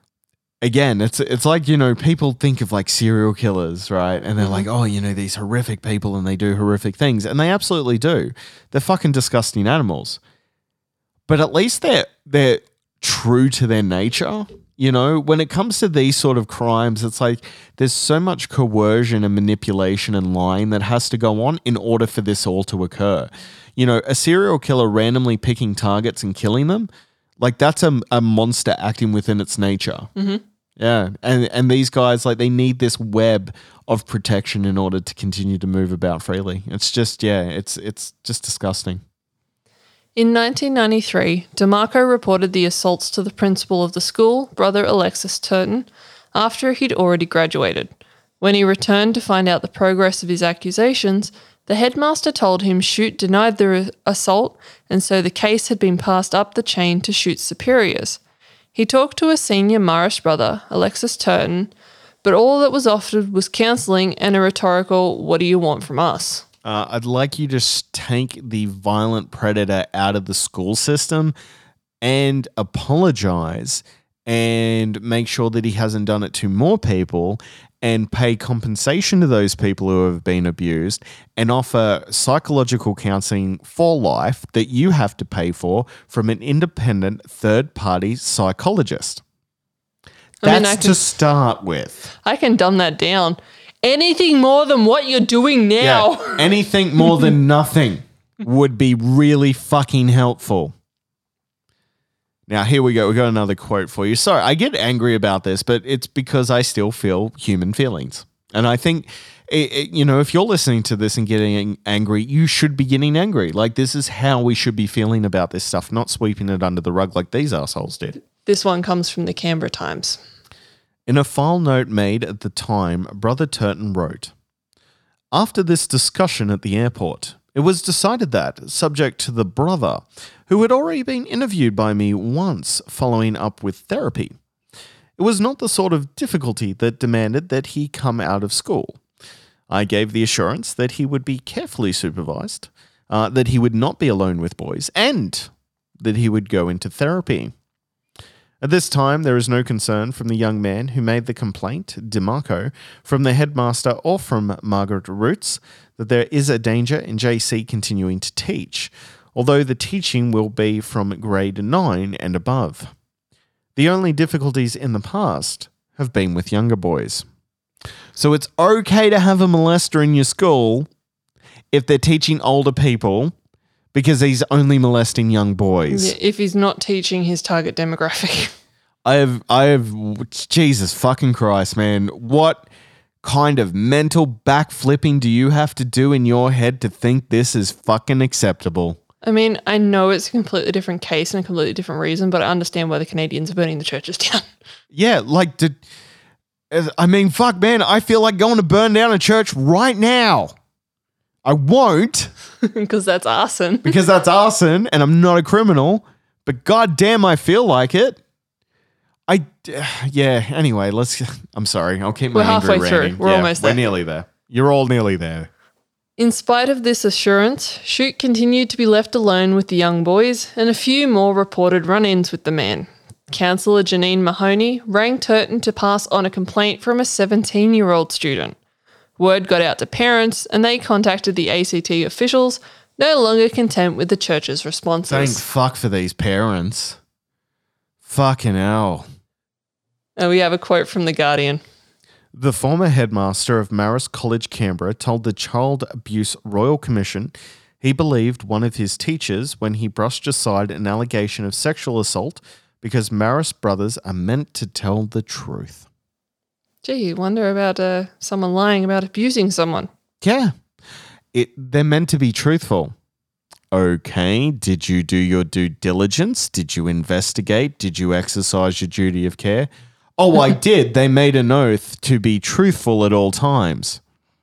again, it's it's like, you know, people think of like serial killers, right? And they're like, oh, you know, these horrific people and they do horrific things, and they absolutely do. They're fucking disgusting animals, but at least they're they're true to their nature. You know, when it comes to these sort of crimes, it's like there's so much coercion and manipulation and lying that has to go on in order for this all to occur. You know, a serial killer randomly picking targets and killing them, like that's a, a monster acting within its nature. Mm-hmm. Yeah, and and these guys, like, they need this web of protection in order to continue to move about freely. It's just, yeah, it's it's just disgusting. In nineteen ninety-three, DeMarco reported the assaults to the principal of the school, Brother Alexis Turton, after he'd already graduated. When he returned to find out the progress of his accusations, the headmaster told him Shute denied the assault, and so the case had been passed up the chain to Shute's superiors. He talked to a senior Marist brother, Alexis Turton, but all that was offered was counselling and a rhetorical, "What do you want from us?" Uh, I'd like you to take the violent predator out of the school system and apologize and make sure that he hasn't done it to more people and pay compensation to those people who have been abused and offer psychological counseling for life that you have to pay for from an independent third-party psychologist. I mean, That's I can, to start with. I can dumb that down. Anything more than what you're doing now. Yeah. Anything more than nothing would be really fucking helpful. Now, here we go. We got another quote for you. Sorry, I get angry about this, but it's because I still feel human feelings. And I think, it, it, you know, if you're listening to this and getting angry, you should be getting angry. Like, this is how we should be feeling about this stuff, not sweeping it under the rug like these assholes did. This one comes from the Canberra Times. In a file note made at the time, Brother Turton wrote, "After this discussion at the airport, it was decided that, subject to the brother, who had already been interviewed by me once following up with therapy, it was not the sort of difficulty that demanded that he come out of school. I gave the assurance that he would be carefully supervised, uh, that he would not be alone with boys, and that he would go into therapy. At this time, there is no concern from the young man who made the complaint, DeMarco, from the headmaster or from Margaret Roots, that there is a danger in J C continuing to teach, although the teaching will be from grade nine and above. The only difficulties in the past have been with younger boys." So it's okay to have a molester in your school if they're teaching older people, because he's only molesting young boys. Yeah, if he's not teaching his target demographic. I have, I have, Jesus fucking Christ, man. What kind of mental backflipping do you have to do in your head to think this is fucking acceptable? I mean, I know it's a completely different case and a completely different reason, but I understand why the Canadians are burning the churches down. Yeah, like, did, I mean, fuck, man, I feel like going to burn down a church right now. I won't. Because that's arson. Because that's arson and I'm not a criminal, but goddamn, I feel like it. I, yeah, anyway, let's, I'm sorry. I'll keep my We're anger halfway through. ranting. We're Yeah, almost We're there. nearly there. You're all nearly there. In spite of this assurance, Shute continued to be left alone with the young boys, and a few more reported run-ins with the man. Counsellor Janine Mahoney rang Turton to pass on a complaint from a seventeen-year-old student. Word got out to parents, and they contacted the A C T officials, no longer content with the church's responses. Thank fuck for these parents. Fucking hell. And we have a quote from The Guardian. The former headmaster of Marist College, Canberra, told the Child Abuse Royal Commission he believed one of his teachers when he brushed aside an allegation of sexual assault because Marist brothers are meant to tell the truth. Gee, you wonder about uh, someone lying about abusing someone. Yeah. It, they're meant to be truthful. Okay, did you do your due diligence? Did you investigate? Did you exercise your duty of care? Oh, I did. They made an oath to be truthful at all times.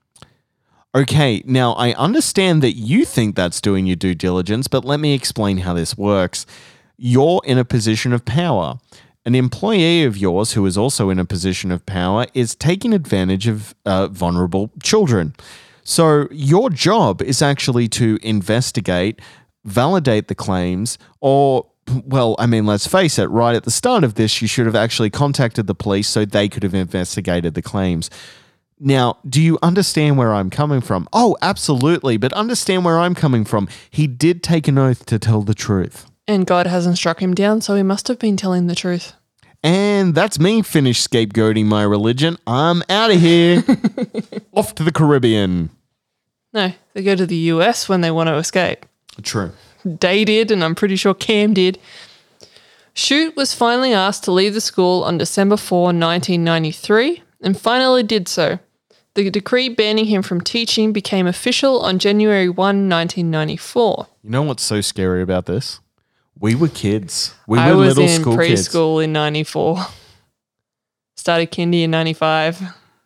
Okay, now I understand that you think that's doing your due diligence, but let me explain how this works. You're in a position of power. An employee of yours who is also in a position of power is taking advantage of uh, vulnerable children. So your job is actually to investigate, validate the claims, or, well, I mean, let's face it, right at the start of this, you should have actually contacted the police so they could have investigated the claims. Now, do you understand where I'm coming from? Oh, absolutely, but understand where I'm coming from. He did take an oath to tell the truth. And God hasn't struck him down, so he must have been telling the truth. And that's me finished scapegoating my religion. I'm out of here. Off to the Caribbean. No, they go to the U S when they want to escape. True. Day did, and I'm pretty sure Cam did. Shute was finally asked to leave the school on December fourth, nineteen ninety-three, and finally did so. The decree banning him from teaching became official on January first, nineteen ninety-four. You know what's so scary about this? We were kids. We I were was little in school kids. preschool in ninety-four. Started kindy in ninety-five.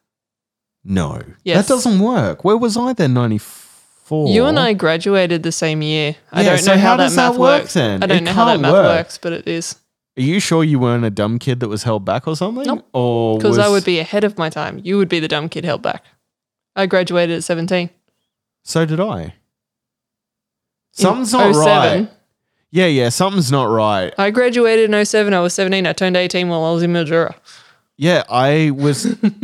No. Yes. That doesn't work. Where was I then, ninety-four? You and I graduated the same year. I Yeah, don't so know how, how that does math that work works. then? I don't It know how that can't math work. works, but it is. Are you sure you weren't a dumb kid that was held back or something? Nope. Or Because was... I would be ahead of my time. You would be the dumb kid held back. I graduated at seventeen. So did I. In Something's not oh seven. right. Yeah, yeah, something's not right. I graduated in oh seven. I was seventeen. I turned eighteen while I was in Mildura. Yeah, I was...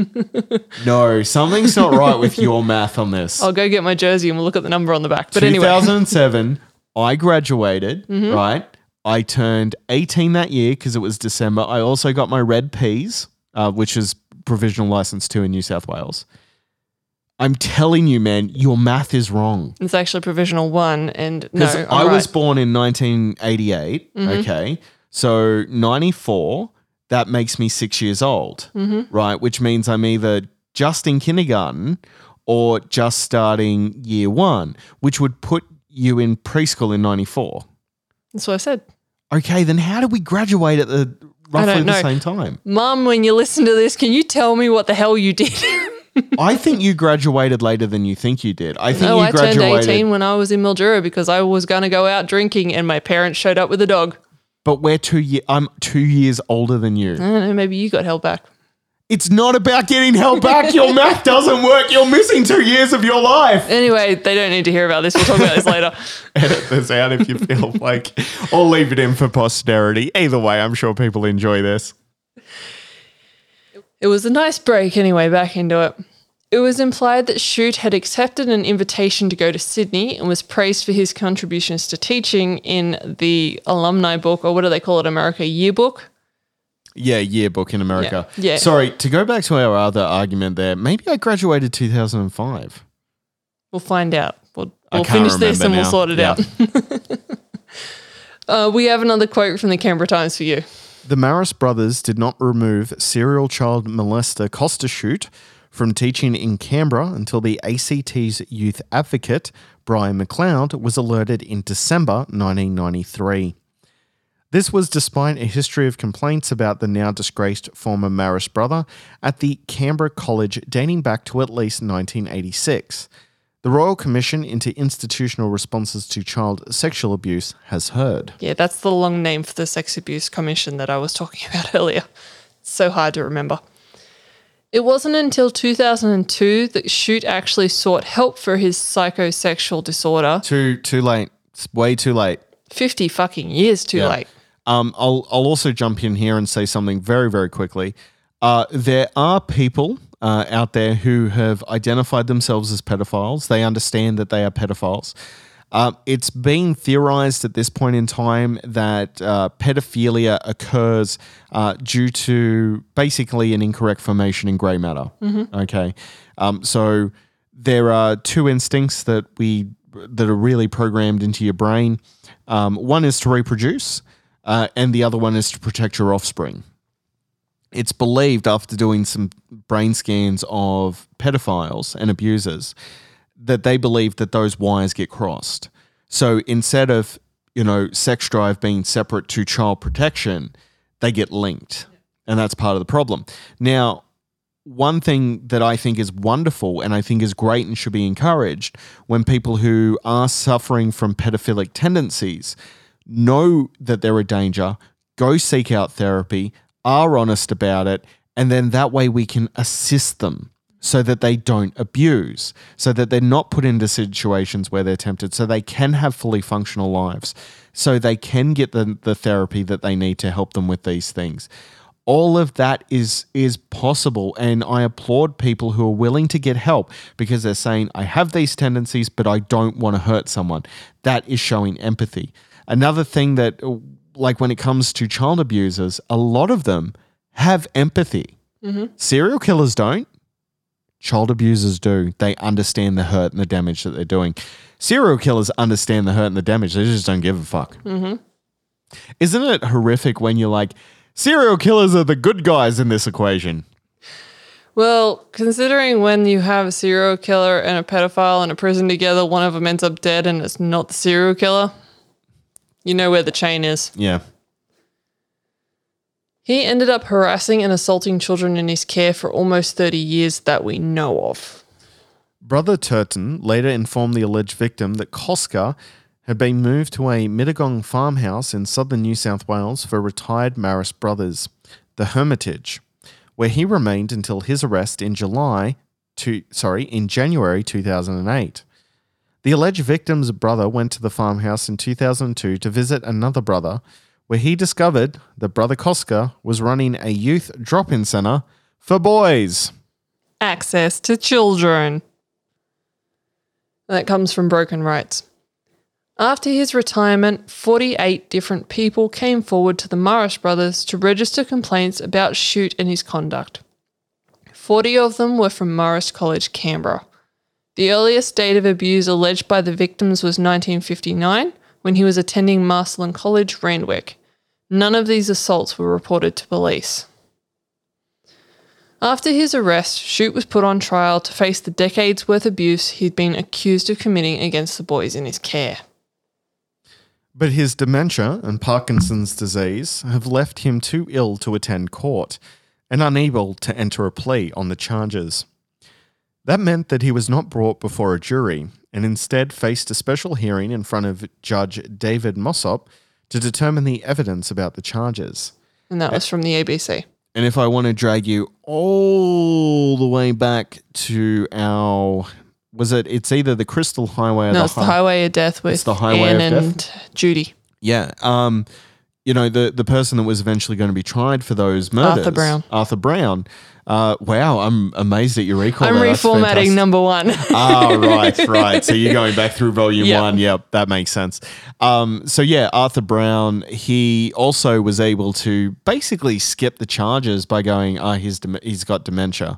No, something's not right with your math on this. I'll go get my jersey and we'll look at the number on the back. But anyway. two thousand seven, I graduated, right? I turned eighteen that year because it was December. I also got my red P's, uh, which is provisional license two in New South Wales. I'm telling you, man, your math is wrong. It's actually provisional one, and no, Because I'm I was right. born in nineteen eighty-eight. Mm-hmm. Okay, so ninety-four. That makes me six years old, Mm-hmm. right? Which means I'm either just in kindergarten or just starting year one, which would put you in preschool in ninety-four. That's what I said. Okay, then how did we graduate at the roughly don't the know. same time? Mum, when you listen to this, can you tell me what the hell you did? I think you graduated later than you think you did. I think No, you I turned graduated. eighteen when I was in Mildura because I was going to go out drinking and my parents showed up with a dog. But we're two year. I'm two years older than you. I don't know, maybe you got held back. It's not about getting held back. Your math doesn't work. You're missing two years of your life. Anyway, they don't need to hear about this. We'll talk about this later. Edit this out if you feel like, or leave it in for posterity. Either way, I'm sure people enjoy this. It was a nice break anyway, back into it. It was implied that Shute had accepted an invitation to go to Sydney and was praised for his contributions to teaching in the alumni book, or what do they call it, America Yearbook? Yeah, yearbook in America. Yeah, yeah. Sorry, to go back to our other argument there, maybe I graduated two thousand five. We'll find out. We'll, I we'll can't finish this and remember we'll sort it now. out. uh, we have another quote from the Canberra Times for you. The Maris brothers did not remove serial child molester Costa Shute from teaching in Canberra until the A C T's youth advocate, Brian McLeod, was alerted in December nineteen ninety-three. This was despite a history of complaints about the now disgraced former Maris brother at the Canberra College dating back to at least nineteen eighty-six. The Royal Commission into Institutional Responses to Child Sexual Abuse has heard. Yeah, that's the long name for the Sex Abuse Commission that I was talking about earlier. It's so hard to remember. It wasn't until two thousand two that Shute actually sought help for his psychosexual disorder. Too too late. It's way too late. fifty fucking years too Yeah. late. Um, I'll I'll also jump in here and say something very, very quickly. Uh, there are people uh, out there who have identified themselves as pedophiles. They understand that they are pedophiles. Uh, it's been theorized at this point in time that uh, pedophilia occurs uh, due to basically an incorrect formation in grey matter. Okay, um, so there are two instincts that we that are really programmed into your brain. Um, one is to reproduce, uh, and the other one is to protect your offspring. It's believed after doing some brain scans of pedophiles and abusers that they believe that those wires get crossed. So instead of, you know, sex drive being separate to child protection, they get linked. And that's part of the problem. Now, one thing that I think is wonderful and I think is great and should be encouraged when people who are suffering from pedophilic tendencies know that they're a danger, go seek out therapy, are honest about it, and then that way we can assist them so that they don't abuse, so that they're not put into situations where they're tempted, so they can have fully functional lives, so they can get the, the therapy that they need to help them with these things. All of that is is possible, and I applaud people who are willing to get help because they're saying, I have these tendencies, but I don't want to hurt someone. That is showing empathy. Another thing that, like when it comes to child abusers, a lot of them have empathy. Mm-hmm. Serial killers don't. Child abusers do. They understand the hurt and the damage that they're doing. Serial killers understand the hurt and the damage. They just don't give a fuck. Mm-hmm. Isn't it horrific when you're like, serial killers are the good guys in this equation? Well, considering when you have a serial killer and a pedophile in a prison together, one of them ends up dead and it's not the serial killer, you know where the chain is. Yeah. He ended up harassing and assaulting children in his care for almost thirty years that we know of. Brother Turton later informed the alleged victim that Koska had been moved to a Mittagong farmhouse in southern New South Wales for retired Maris brothers, the Hermitage, where he remained until his arrest in July to sorry, in January two thousand eight. The alleged victim's brother went to the farmhouse in two thousand two to visit another brother, where he discovered that Brother Koska was running a youth drop-in centre for boys. Access to children. That comes from Broken Rights. After his retirement, forty-eight different people came forward to the Morris brothers to register complaints about Shute and his conduct. forty of them were from Morris College, Canberra. The earliest date of abuse alleged by the victims was nineteen fifty-nine, when he was attending Marsland College, Randwick. None of these assaults were reported to police. After his arrest, Shute was put on trial to face the decades' worth of abuse he'd been accused of committing against the boys in his care. But his dementia and Parkinson's disease have left him too ill to attend court and unable to enter a plea on the charges. That meant that he was not brought before a jury and instead faced a special hearing in front of Judge David Mossop to determine the evidence about the charges. And that was from the A B C. And if I want to drag you all the way back to our... Was it? It's either the Crystal Highway or no, the, it's hi- the Highway of Death with It's the Highway Anne of and Death? Judy. Yeah. Um, you know, the, the person that was eventually going to be tried for those murders. Arthur Brown. Arthur Brown. Uh, wow, I'm amazed at your recall. I'm there. That's reformatting fantastic. number one. Ah, right, right. So you're going back through volume Yep. one. Yep, that makes sense. Um, so yeah, Arthur Brown, he also was able to basically skip the charges by going, ah, he's, dem- he's got dementia.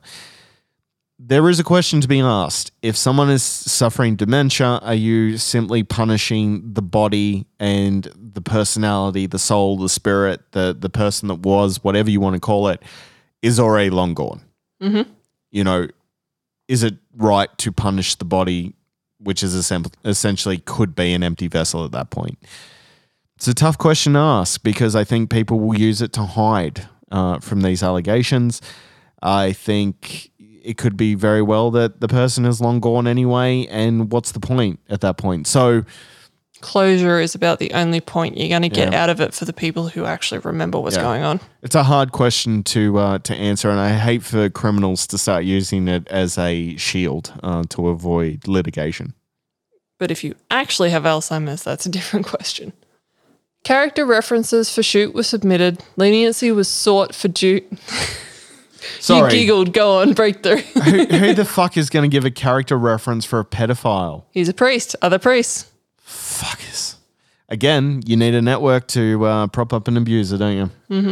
There is a question to be asked. If someone is suffering dementia, are you simply punishing the body and the personality, the soul, the spirit, the, the person that was, whatever you want to call it, is already long gone? Mm-hmm. You know, is it right to punish the body, which is essen- essentially could be an empty vessel at that point? It's a tough question to ask because I think people will use it to hide uh, from these allegations. I think it could be very well that the person is long gone anyway, and what's the point at that point? So Closure is about the only point you're going to get Yeah. out of it for the people who actually remember what's Yeah. going on. it's a hard question to uh, to answer, and I hate for criminals to start using it as a shield uh, to avoid litigation. But if you actually have Alzheimer's, that's a different question. Character references for Shute were submitted. Leniency was sought for due... Sorry. You giggled. Go on, breakthrough. who, who the fuck is going to give a character reference for a pedophile? He's a priest. Other priests. Fuckers. Again, you need a network to uh, prop up an abuser, don't you? Mm-hmm.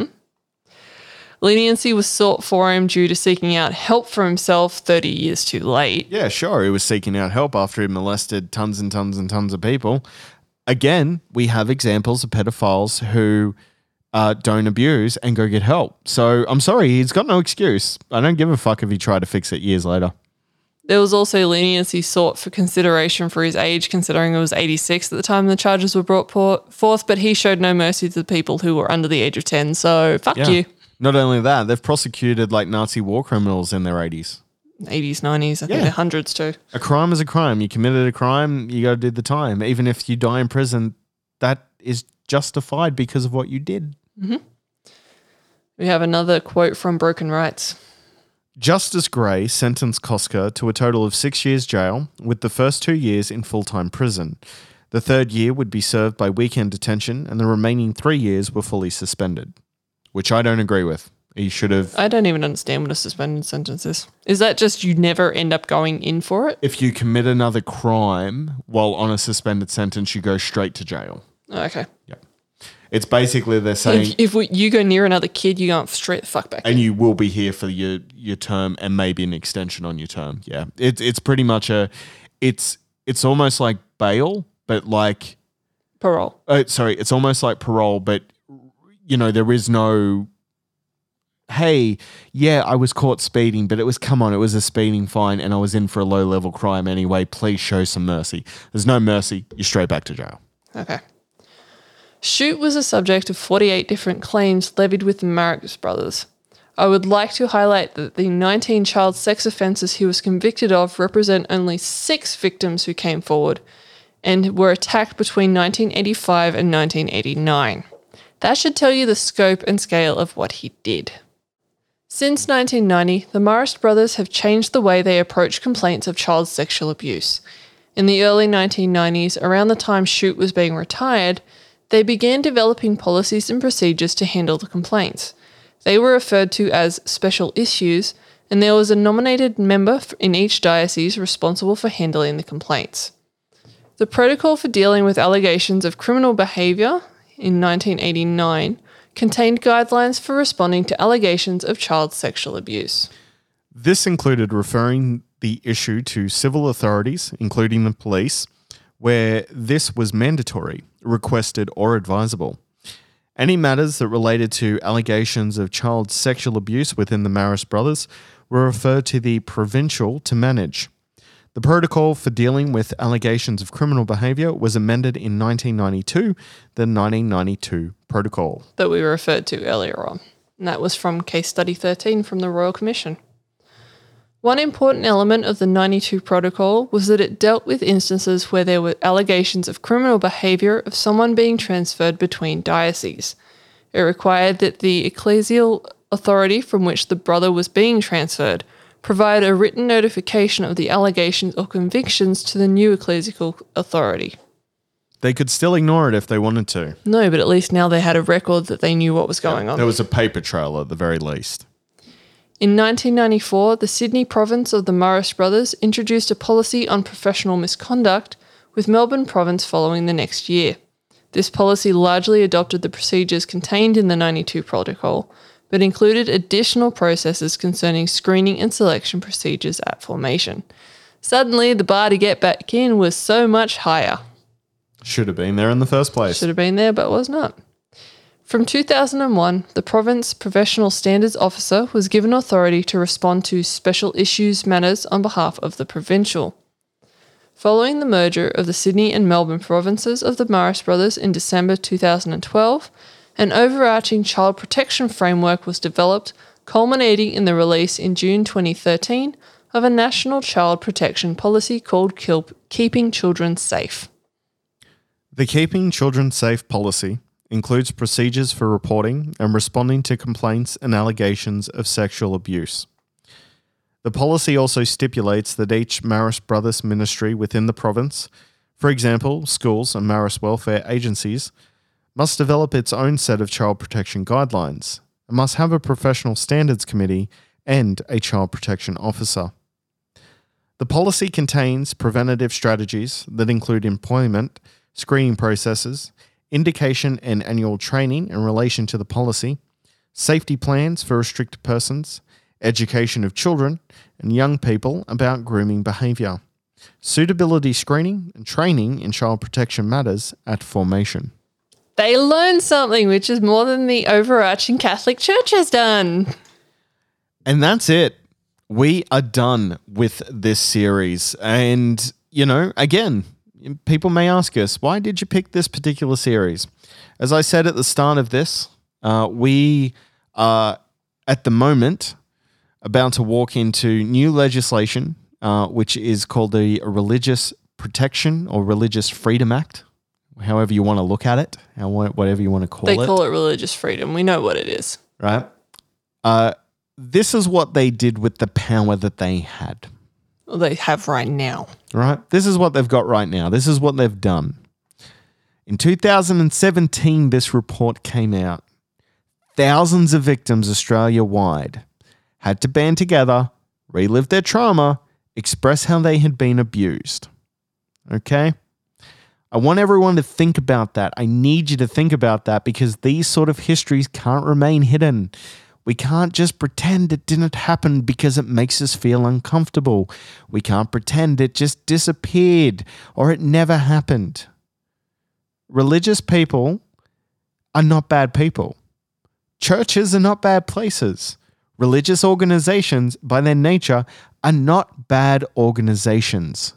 Leniency was sought for him due to seeking out help for himself thirty years too late. Yeah, sure. He was seeking out help after he molested tons and tons and tons of people. Again, we have examples of pedophiles who uh, don't abuse and go get help. So I'm sorry, he's got no excuse. I don't give a fuck if he tried to fix it years later. There was also leniency sought for consideration for his age, considering it was eighty-six at the time the charges were brought por- forth, but he showed no mercy to the people who were under the age of ten, so fuck Yeah. you. Not only that, they've prosecuted like Nazi war criminals in their eighties. eighties, nineties, I think Yeah. they're hundreds too. A crime is a crime. You committed a crime, you got to do the time. Even if you die in prison, that is justified because of what you did. Mm-hmm. We have another quote from Broken Rights. Justice Gray sentenced Koska to a total of six years jail, with the first two years in full-time prison. The third year would be served by weekend detention, and the remaining three years were fully suspended, which I don't agree with. He should have... I don't even understand what a suspended sentence is. Is that just you never end up going in for it? If you commit another crime while on a suspended sentence, you go straight to jail. Okay. Yeah. It's basically they're saying... If, if we, you go near another kid, you're going straight the fuck back. And you will be here for your, your term and maybe an extension on your term. Yeah. It's it's pretty much a... It's it's almost like bail, but like... Parole. Uh, sorry, it's almost like parole, but, you know, there is no... Hey, yeah, I was caught speeding, but it was, come on, it was a speeding fine and I was in for a low-level crime anyway. Please show some mercy. There's no mercy. You're straight back to jail. Okay. Shute was a subject of forty-eight different claims levied with the Marix brothers. I would like to highlight that the nineteen child sex offences he was convicted of represent only six victims who came forward and were attacked between nineteen eighty-five and nineteen eighty-nine. That should tell you the scope and scale of what he did. Since nineteen ninety, the Marist brothers have changed the way they approach complaints of child sexual abuse. In the early nineteen nineties, around the time Shute was being retired, they began developing policies and procedures to handle the complaints. They were referred to as special issues, and there was a nominated member in each diocese responsible for handling the complaints. The Protocol for Dealing with Allegations of Criminal Behaviour in nineteen eighty-nine contained guidelines for responding to allegations of child sexual abuse. This included referring the issue to civil authorities, including the police, where this was mandatory, requested, or advisable. Any matters that related to allegations of child sexual abuse within the Marist Brothers were referred to the Provincial to manage. The Protocol for Dealing with Allegations of Criminal Behaviour was amended in nineteen ninety-two, the nineteen ninety-two Protocol. That we referred to earlier on. And that was from Case Study thirteen from the Royal Commission. One important element of the ninety-two Protocol was that it dealt with instances where there were allegations of criminal behaviour of someone being transferred between dioceses. It required that the ecclesial authority from which the brother was being transferred provide a written notification of the allegations or convictions to the new ecclesial authority. They could still ignore it if they wanted to. No, but at least now they had a record that they knew what was going on. There was a paper trail at the very least. In nineteen ninety-four, the Sydney province of the Marist Brothers introduced a policy on professional misconduct, with Melbourne province following the next year. This policy largely adopted the procedures contained in the ninety-two Protocol, but included additional processes concerning screening and selection procedures at formation. Suddenly, the bar to get back in was so much higher. Should have been there in the first place. Should have been there, but was not. From two thousand one, the Province Professional Standards Officer was given authority to respond to special issues matters on behalf of the Provincial. Following the merger of the Sydney and Melbourne provinces of the Marist Brothers in December two thousand twelve, an overarching child protection framework was developed, culminating in the release in June twenty thirteen of a national child protection policy called Keeping Children Safe. The Keeping Children Safe policy includes procedures for reporting and responding to complaints and allegations of sexual abuse. The policy also stipulates that each Marist Brothers ministry within the province, for example, schools and Marist welfare agencies, must develop its own set of child protection guidelines and must have a professional standards committee and a child protection officer. The policy contains preventative strategies that include employment, screening processes, indication and annual training in relation to the policy, safety plans for restricted persons, education of children and young people about grooming behaviour, suitability screening and training in child protection matters at formation. They learned something, which is more than the overarching Catholic Church has done. And that's it. We are done with this series. And, you know, again, people may ask us, why did you pick this particular series? As I said at the start of this, uh, we are at the moment about to walk into new legislation, uh, which is called the Religious Protection or Religious Freedom Act. However you want to look at it, how, whatever you want to call they it. They call it religious freedom. We know what it is. Right? Uh, this is what they did with the power that they had. Well, they have right now. Right? This is what they've got right now. This is what they've done. In two thousand seventeen, this report came out. Thousands of victims Australia-wide had to band together, relive their trauma, express how they had been abused. Okay? I want everyone to think about that. I need you to think about that because these sort of histories can't remain hidden. We can't just pretend it didn't happen because it makes us feel uncomfortable. We can't pretend it just disappeared or it never happened. Religious people are not bad people. Churches are not bad places. Religious organizations, by their nature, are not bad organizations.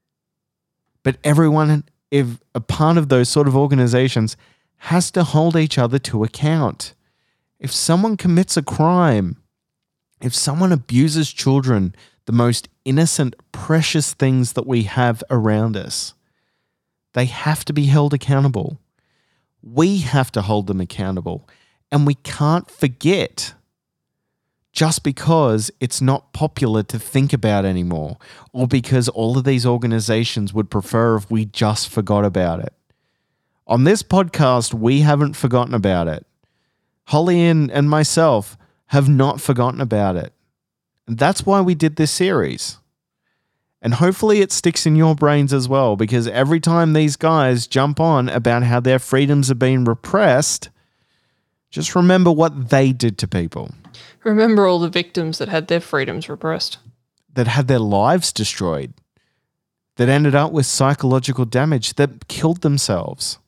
But everyone, if a part of those sort of organizations, has to hold each other to account. If someone commits a crime, if someone abuses children, the most innocent, precious things that we have around us, they have to be held accountable. We have to hold them accountable. And we can't forget just because it's not popular to think about anymore, or because all of these organizations would prefer if we just forgot about it. On this podcast, we haven't forgotten about it. Holly and, and myself have not forgotten about it. And that's why we did this series. And hopefully it sticks in your brains as well, because every time these guys jump on about how their freedoms are being repressed, just remember what they did to people. Remember all the victims that had their freedoms repressed. That had their lives destroyed. That ended up with psychological damage, that killed themselves.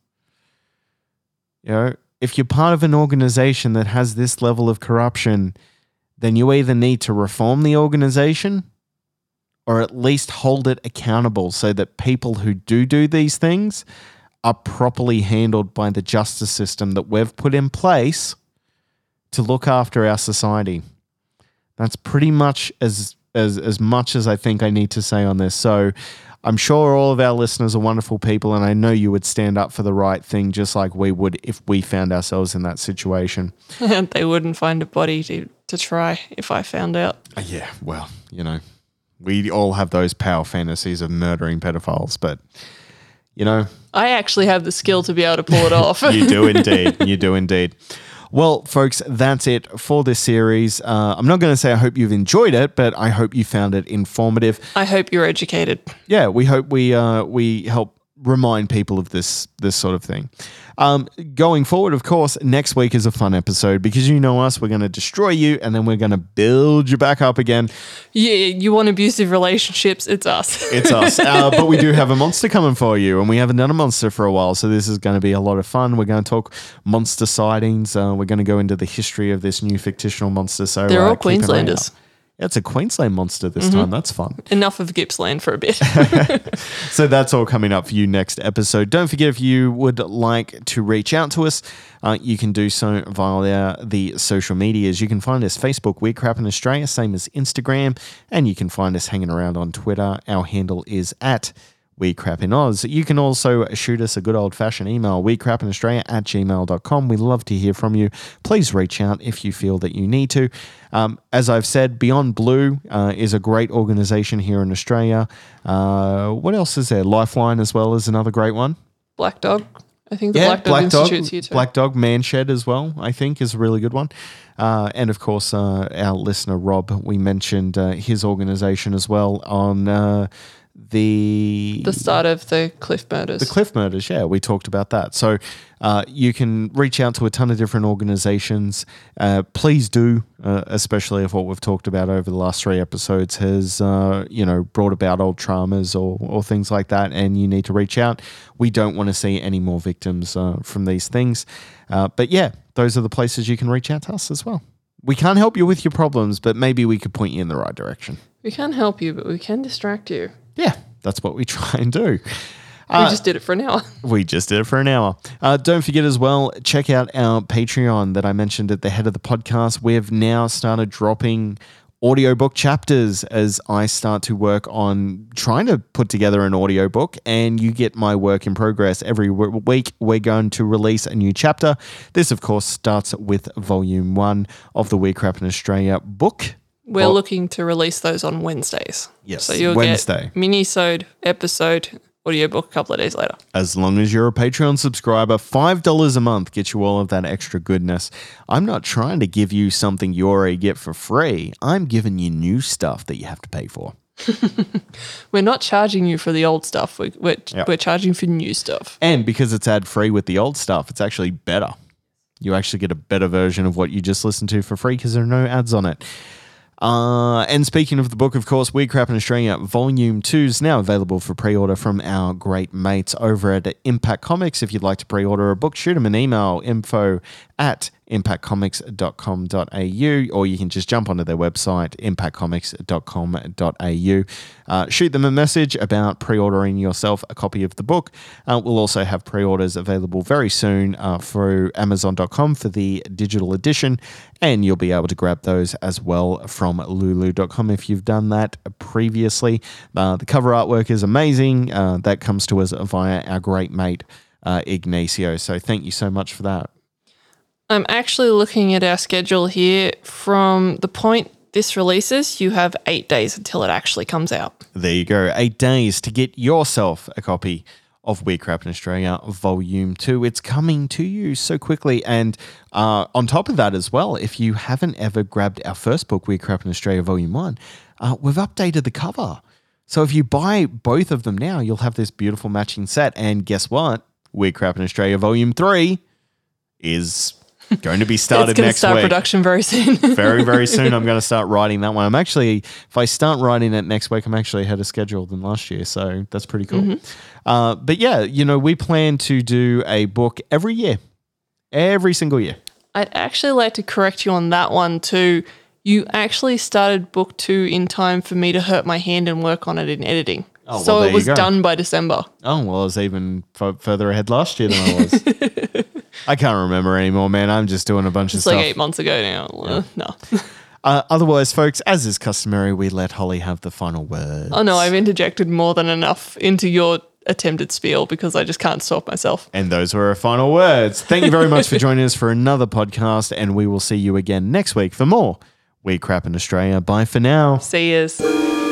You know, if you're part of an organization that has this level of corruption, then you either need to reform the organization or at least hold it accountable so that people who do do these things are properly handled by the justice system that we've put in place to look after our society. That's pretty much as as as much as I think I need to say on this. So I'm sure all of our listeners are wonderful people, and I know you would stand up for the right thing just like we would if we found ourselves in that situation. And they wouldn't find a body to, to try if I found out. Yeah, well, you know, we all have those power fantasies of murdering pedophiles, but, you know. I actually have the skill to be able to pull it off. You do indeed. You do indeed. Well, folks, that's it for this series. Uh, I'm not going to say I hope you've enjoyed it, but I hope you found it informative. I hope you're educated. Yeah, we hope we uh, we help remind people of this this sort of thing. Um, going forward, of course, next week is a fun episode because you know us, we're going to destroy you and then we're going to build you back up again. Yeah, you want abusive relationships, it's us. It's us. Uh, but we do have a monster coming for you and we haven't done a monster for a while, so this is going to be a lot of fun. We're going to talk monster sightings. Uh, we're going to go into the history of this new fictional monster. So They're uh, all keep an eye Queenslanders. out. It's a Queensland monster this mm-hmm. time. That's fun. Enough of Gippsland for a bit. So that's all coming up for you next episode. Don't forget, if you would like to reach out to us, uh, you can do so via the social medias. You can find us Facebook, Weird Crap in Australia, same as Instagram, and you can find us hanging around on Twitter. Our handle is at Weird Crap in Oz. You can also shoot us a good old-fashioned email, weirdcrapinaustralia at gmail dot com. We love to hear from you. Please reach out if you feel that you need to. Um, as I've said, Beyond Blue uh, is a great organisation here in Australia. Uh, what else is there? Lifeline as well is another great one. Black Dog. I think the yeah, Black Dog Black Institute's Dog, here too. Black Dog Manshed as well, I think, is a really good one. Uh, and, of course, uh, our listener, Rob, we mentioned uh, his organisation as well on... Uh, The the start of the Cliff Murders. The Cliff Murders, yeah, we talked about that. So uh, you can reach out to a ton of different organizations. Uh, please do, uh, especially if what we've talked about over the last three episodes has, uh, you know, brought about old traumas or, or things like that, and you need to reach out. We don't want to see any more victims uh, from these things. Uh, but yeah, those are the places you can reach out to us as well. We can't help you with your problems, but maybe we could point you in the right direction. We can't help you, but we can distract you. Yeah, that's what we try and do. We Uh, just did it for an hour. We just did it for an hour. Uh, don't forget as well, check out our Patreon that I mentioned at the head of the podcast. We've now started dropping audiobook chapters as I start to work on trying to put together an audiobook, and you get my work in progress. Every w- week we're going to release a new chapter. This, of course, starts with volume one of the Weird Crap in Australia book. We're Well- looking to release those on Wednesdays. Yes, so you'll Wednesday. get mini-sode, episode, audiobook a couple of days later. As long as you're a Patreon subscriber, five dollars a month gets you all of that extra goodness. I'm not trying to give you something you already get for free. I'm giving you new stuff that you have to pay for. We're not charging you for the old stuff. We, we're, Yep. we're charging for new stuff. And because it's ad-free with the old stuff, it's actually better. You actually get a better version of what you just listened to for free because there are no ads on it. Uh, and speaking of the book, of course, Weird Crap in Australia Volume two is now available for pre-order from our great mates over at Impact Comics. If you'd like to pre-order a book, shoot them an email, info at impact comics dot com dot a u, or you can just jump onto their website, impact comics dot com dot a u. Uh, shoot them a message about pre-ordering yourself a copy of the book. Uh, we'll also have pre-orders available very soon uh, through amazon dot com for the digital edition, and you'll be able to grab those as well from lulu dot com if you've done that previously. Uh, the cover artwork is amazing. Uh, that comes to us via our great mate, uh, Ignacio. So thank you so much for that. I'm actually looking at our schedule here. From the point this releases, you have eight days until it actually comes out. There you go. Eight days to get yourself a copy of Weird Crap in Australia Volume two. It's coming to you so quickly. And uh, on top of that as well, if you haven't ever grabbed our first book, Weird Crap in Australia Volume one, uh, we've updated the cover. So if you buy both of them now, you'll have this beautiful matching set. And guess what? Weird Crap in Australia Volume three is going to be started it's going to next start week. production very soon. very, very soon. I'm going to start writing that one. I'm actually, if I start writing it next week, I'm actually ahead of schedule than last year. So that's pretty cool. Mm-hmm. Uh, but yeah, you know, we plan to do a book every year, every single year. I'd actually like to correct you on that one too. You actually started book two in time for me to hurt my hand and work on it in editing. Oh, well, so there it was you go. done by December. Oh, well, I was even f- further ahead last year than I was. I can't remember anymore, man. I'm just doing a bunch It's of like stuff. eight months ago now. Uh, no. Uh, otherwise, folks, as is customary, we let Holly have the final word. Oh no, I've interjected more than enough into your attempted spiel because I just can't stop myself. And those were our final words. Thank you very much for joining us for another podcast, and we will see you again next week for more Weird Crap in Australia. Bye for now. See yous.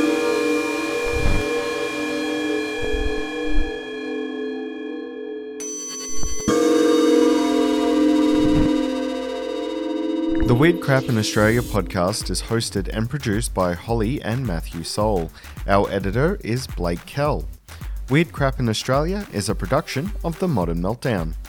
The Weird Crap in Australia podcast is hosted and produced by Holly and Matthew Soul. Our editor is Blake Kell. Weird Crap in Australia is a production of The Modern Meltdown.